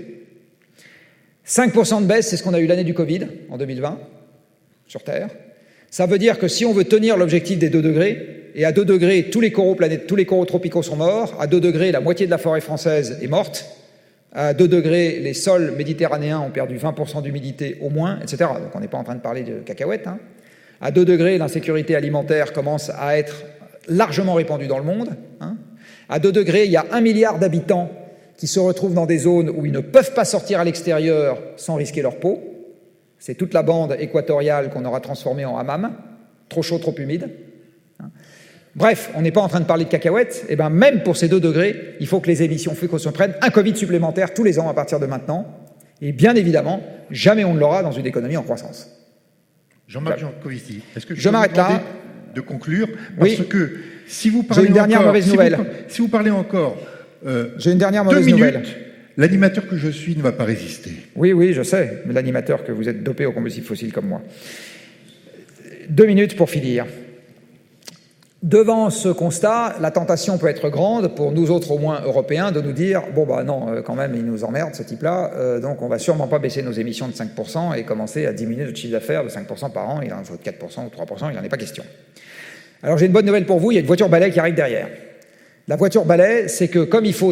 5% de baisse, c'est ce qu'on a eu l'année du Covid, en 2020, sur Terre. Ça veut dire que si on veut tenir l'objectif des 2 degrés, et à 2 degrés, tous les coraux tropicaux sont morts, à 2 degrés, la moitié de la forêt française est morte, à 2 degrés, les sols méditerranéens ont perdu 20% d'humidité au moins, etc. Donc on n'est pas en train de parler de cacahuètes. Hein. À 2 degrés, l'insécurité alimentaire commence à être largement répandue dans le monde. Hein. À 2 degrés, il y a 1 milliard d'habitants qui se retrouvent dans des zones où ils ne peuvent pas sortir à l'extérieur sans risquer leur peau. C'est toute la bande équatoriale qu'on aura transformée en hammam, trop chaud, trop humide. Bref, on n'est pas en train de parler de cacahuètes. Et bien, même pour ces 2 degrés, il faut que les émissions FUCO se prennent un Covid supplémentaire tous les ans à partir de maintenant. Et bien évidemment, jamais on ne l'aura dans une économie en croissance. Jean-Marc Jancovici, est-ce que je m'arrête là de conclure parce oui. que si vous parlez j'ai une dernière encore, mauvaise nouvelle. Si vous parlez encore j'ai une dernière mauvaise 2 minutes, nouvelle. L'animateur que je suis ne va pas résister. Oui, je sais, mais l'animateur que vous êtes dopé au combustible fossile comme moi. 2 minutes pour finir. Devant ce constat, la tentation peut être grande, pour nous autres au moins Européens, de nous dire « Bon, bah non, quand même, il nous emmerde ce type-là, donc on va sûrement pas baisser nos émissions de 5% et commencer à diminuer notre chiffre d'affaires de 5% par an, il en faut 4% ou 3%, il n'en est pas question. » Alors j'ai une bonne nouvelle pour vous, il y a une voiture balai qui arrive derrière. La voiture balai, c'est que comme il faut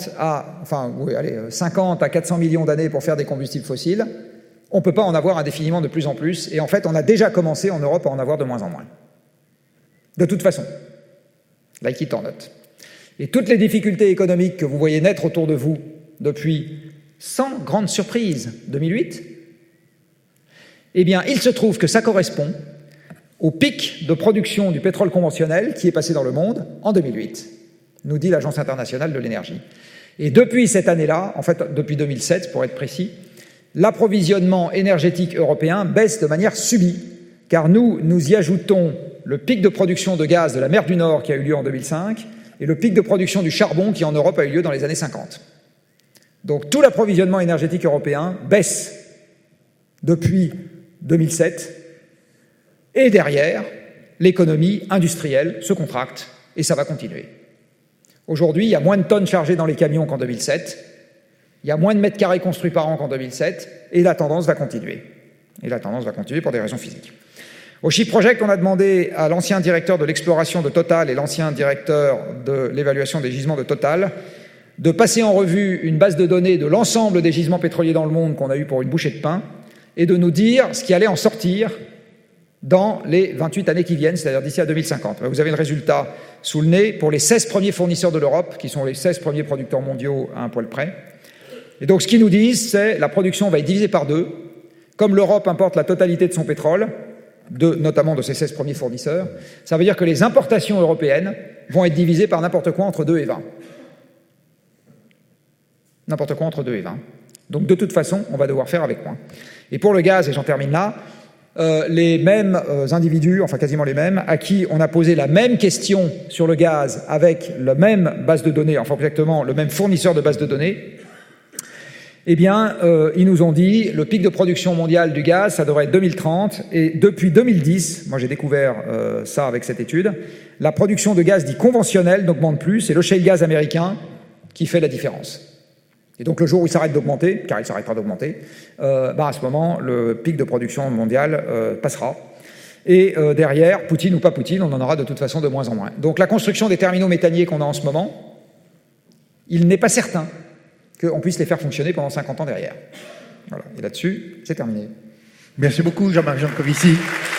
50 à 400 millions d'années pour faire des combustibles fossiles, on ne peut pas en avoir indéfiniment de plus en plus. Et en fait, on a déjà commencé en Europe à en avoir de moins en moins. De toute façon. Like it or not. Et toutes les difficultés économiques que vous voyez naître autour de vous depuis, sans grande surprise, 2008, eh bien, il se trouve que ça correspond au pic de production du pétrole conventionnel qui est passé dans le monde en 2008, nous dit l'Agence internationale de l'énergie. Et depuis cette année-là, en fait depuis 2007 pour être précis, l'approvisionnement énergétique européen baisse de manière subie, car nous y ajoutons le pic de production de gaz de la mer du Nord qui a eu lieu en 2005 et le pic de production du charbon qui en Europe a eu lieu dans les années 50. Donc tout l'approvisionnement énergétique européen baisse depuis 2007 et derrière, l'économie industrielle se contracte et ça va continuer. Aujourd'hui, il y a moins de tonnes chargées dans les camions qu'en 2007, il y a moins de mètres carrés construits par an qu'en 2007 et la tendance va continuer. Et la tendance va continuer pour des raisons physiques. Au Ship Project, on a demandé à l'ancien directeur de l'exploration de Total et l'ancien directeur de l'évaluation des gisements de Total de passer en revue une base de données de l'ensemble des gisements pétroliers dans le monde qu'on a eu pour une bouchée de pain et de nous dire ce qui allait en sortir dans les 28 années qui viennent, c'est-à-dire d'ici à 2050. Vous avez le résultat sous le nez pour les 16 premiers fournisseurs de l'Europe, qui sont les 16 premiers producteurs mondiaux à un poil près. Et donc ce qu'ils nous disent, c'est la production va être divisée par 2. Comme l'Europe importe la totalité de son pétrole, notamment de ses 16 premiers fournisseurs, ça veut dire que les importations européennes vont être divisées par n'importe quoi entre 2 et 20. N'importe quoi entre 2 et 20. Donc de toute façon, on va devoir faire avec moins. Et pour le gaz, et j'en termine là, les mêmes individus, enfin quasiment les mêmes, à qui on a posé la même question sur le gaz avec la même base de données, enfin exactement le même fournisseur de base de données, eh bien, ils nous ont dit le pic de production mondiale du gaz, ça devrait être 2030, et depuis 2010, moi j'ai découvert ça avec cette étude, la production de gaz dit conventionnel n'augmente plus, c'est le shale gaz américain qui fait la différence. Et donc le jour où il s'arrête d'augmenter, car il s'arrêtera d'augmenter, à ce moment, le pic de production mondiale passera. Et derrière, Poutine ou pas Poutine, on en aura de toute façon de moins en moins. Donc la construction des terminaux méthaniers qu'on a en ce moment, il n'est pas certain qu'on puisse les faire fonctionner pendant 50 ans derrière. Voilà. Et là-dessus, c'est terminé. Merci beaucoup, Jean-Marc Jancovici.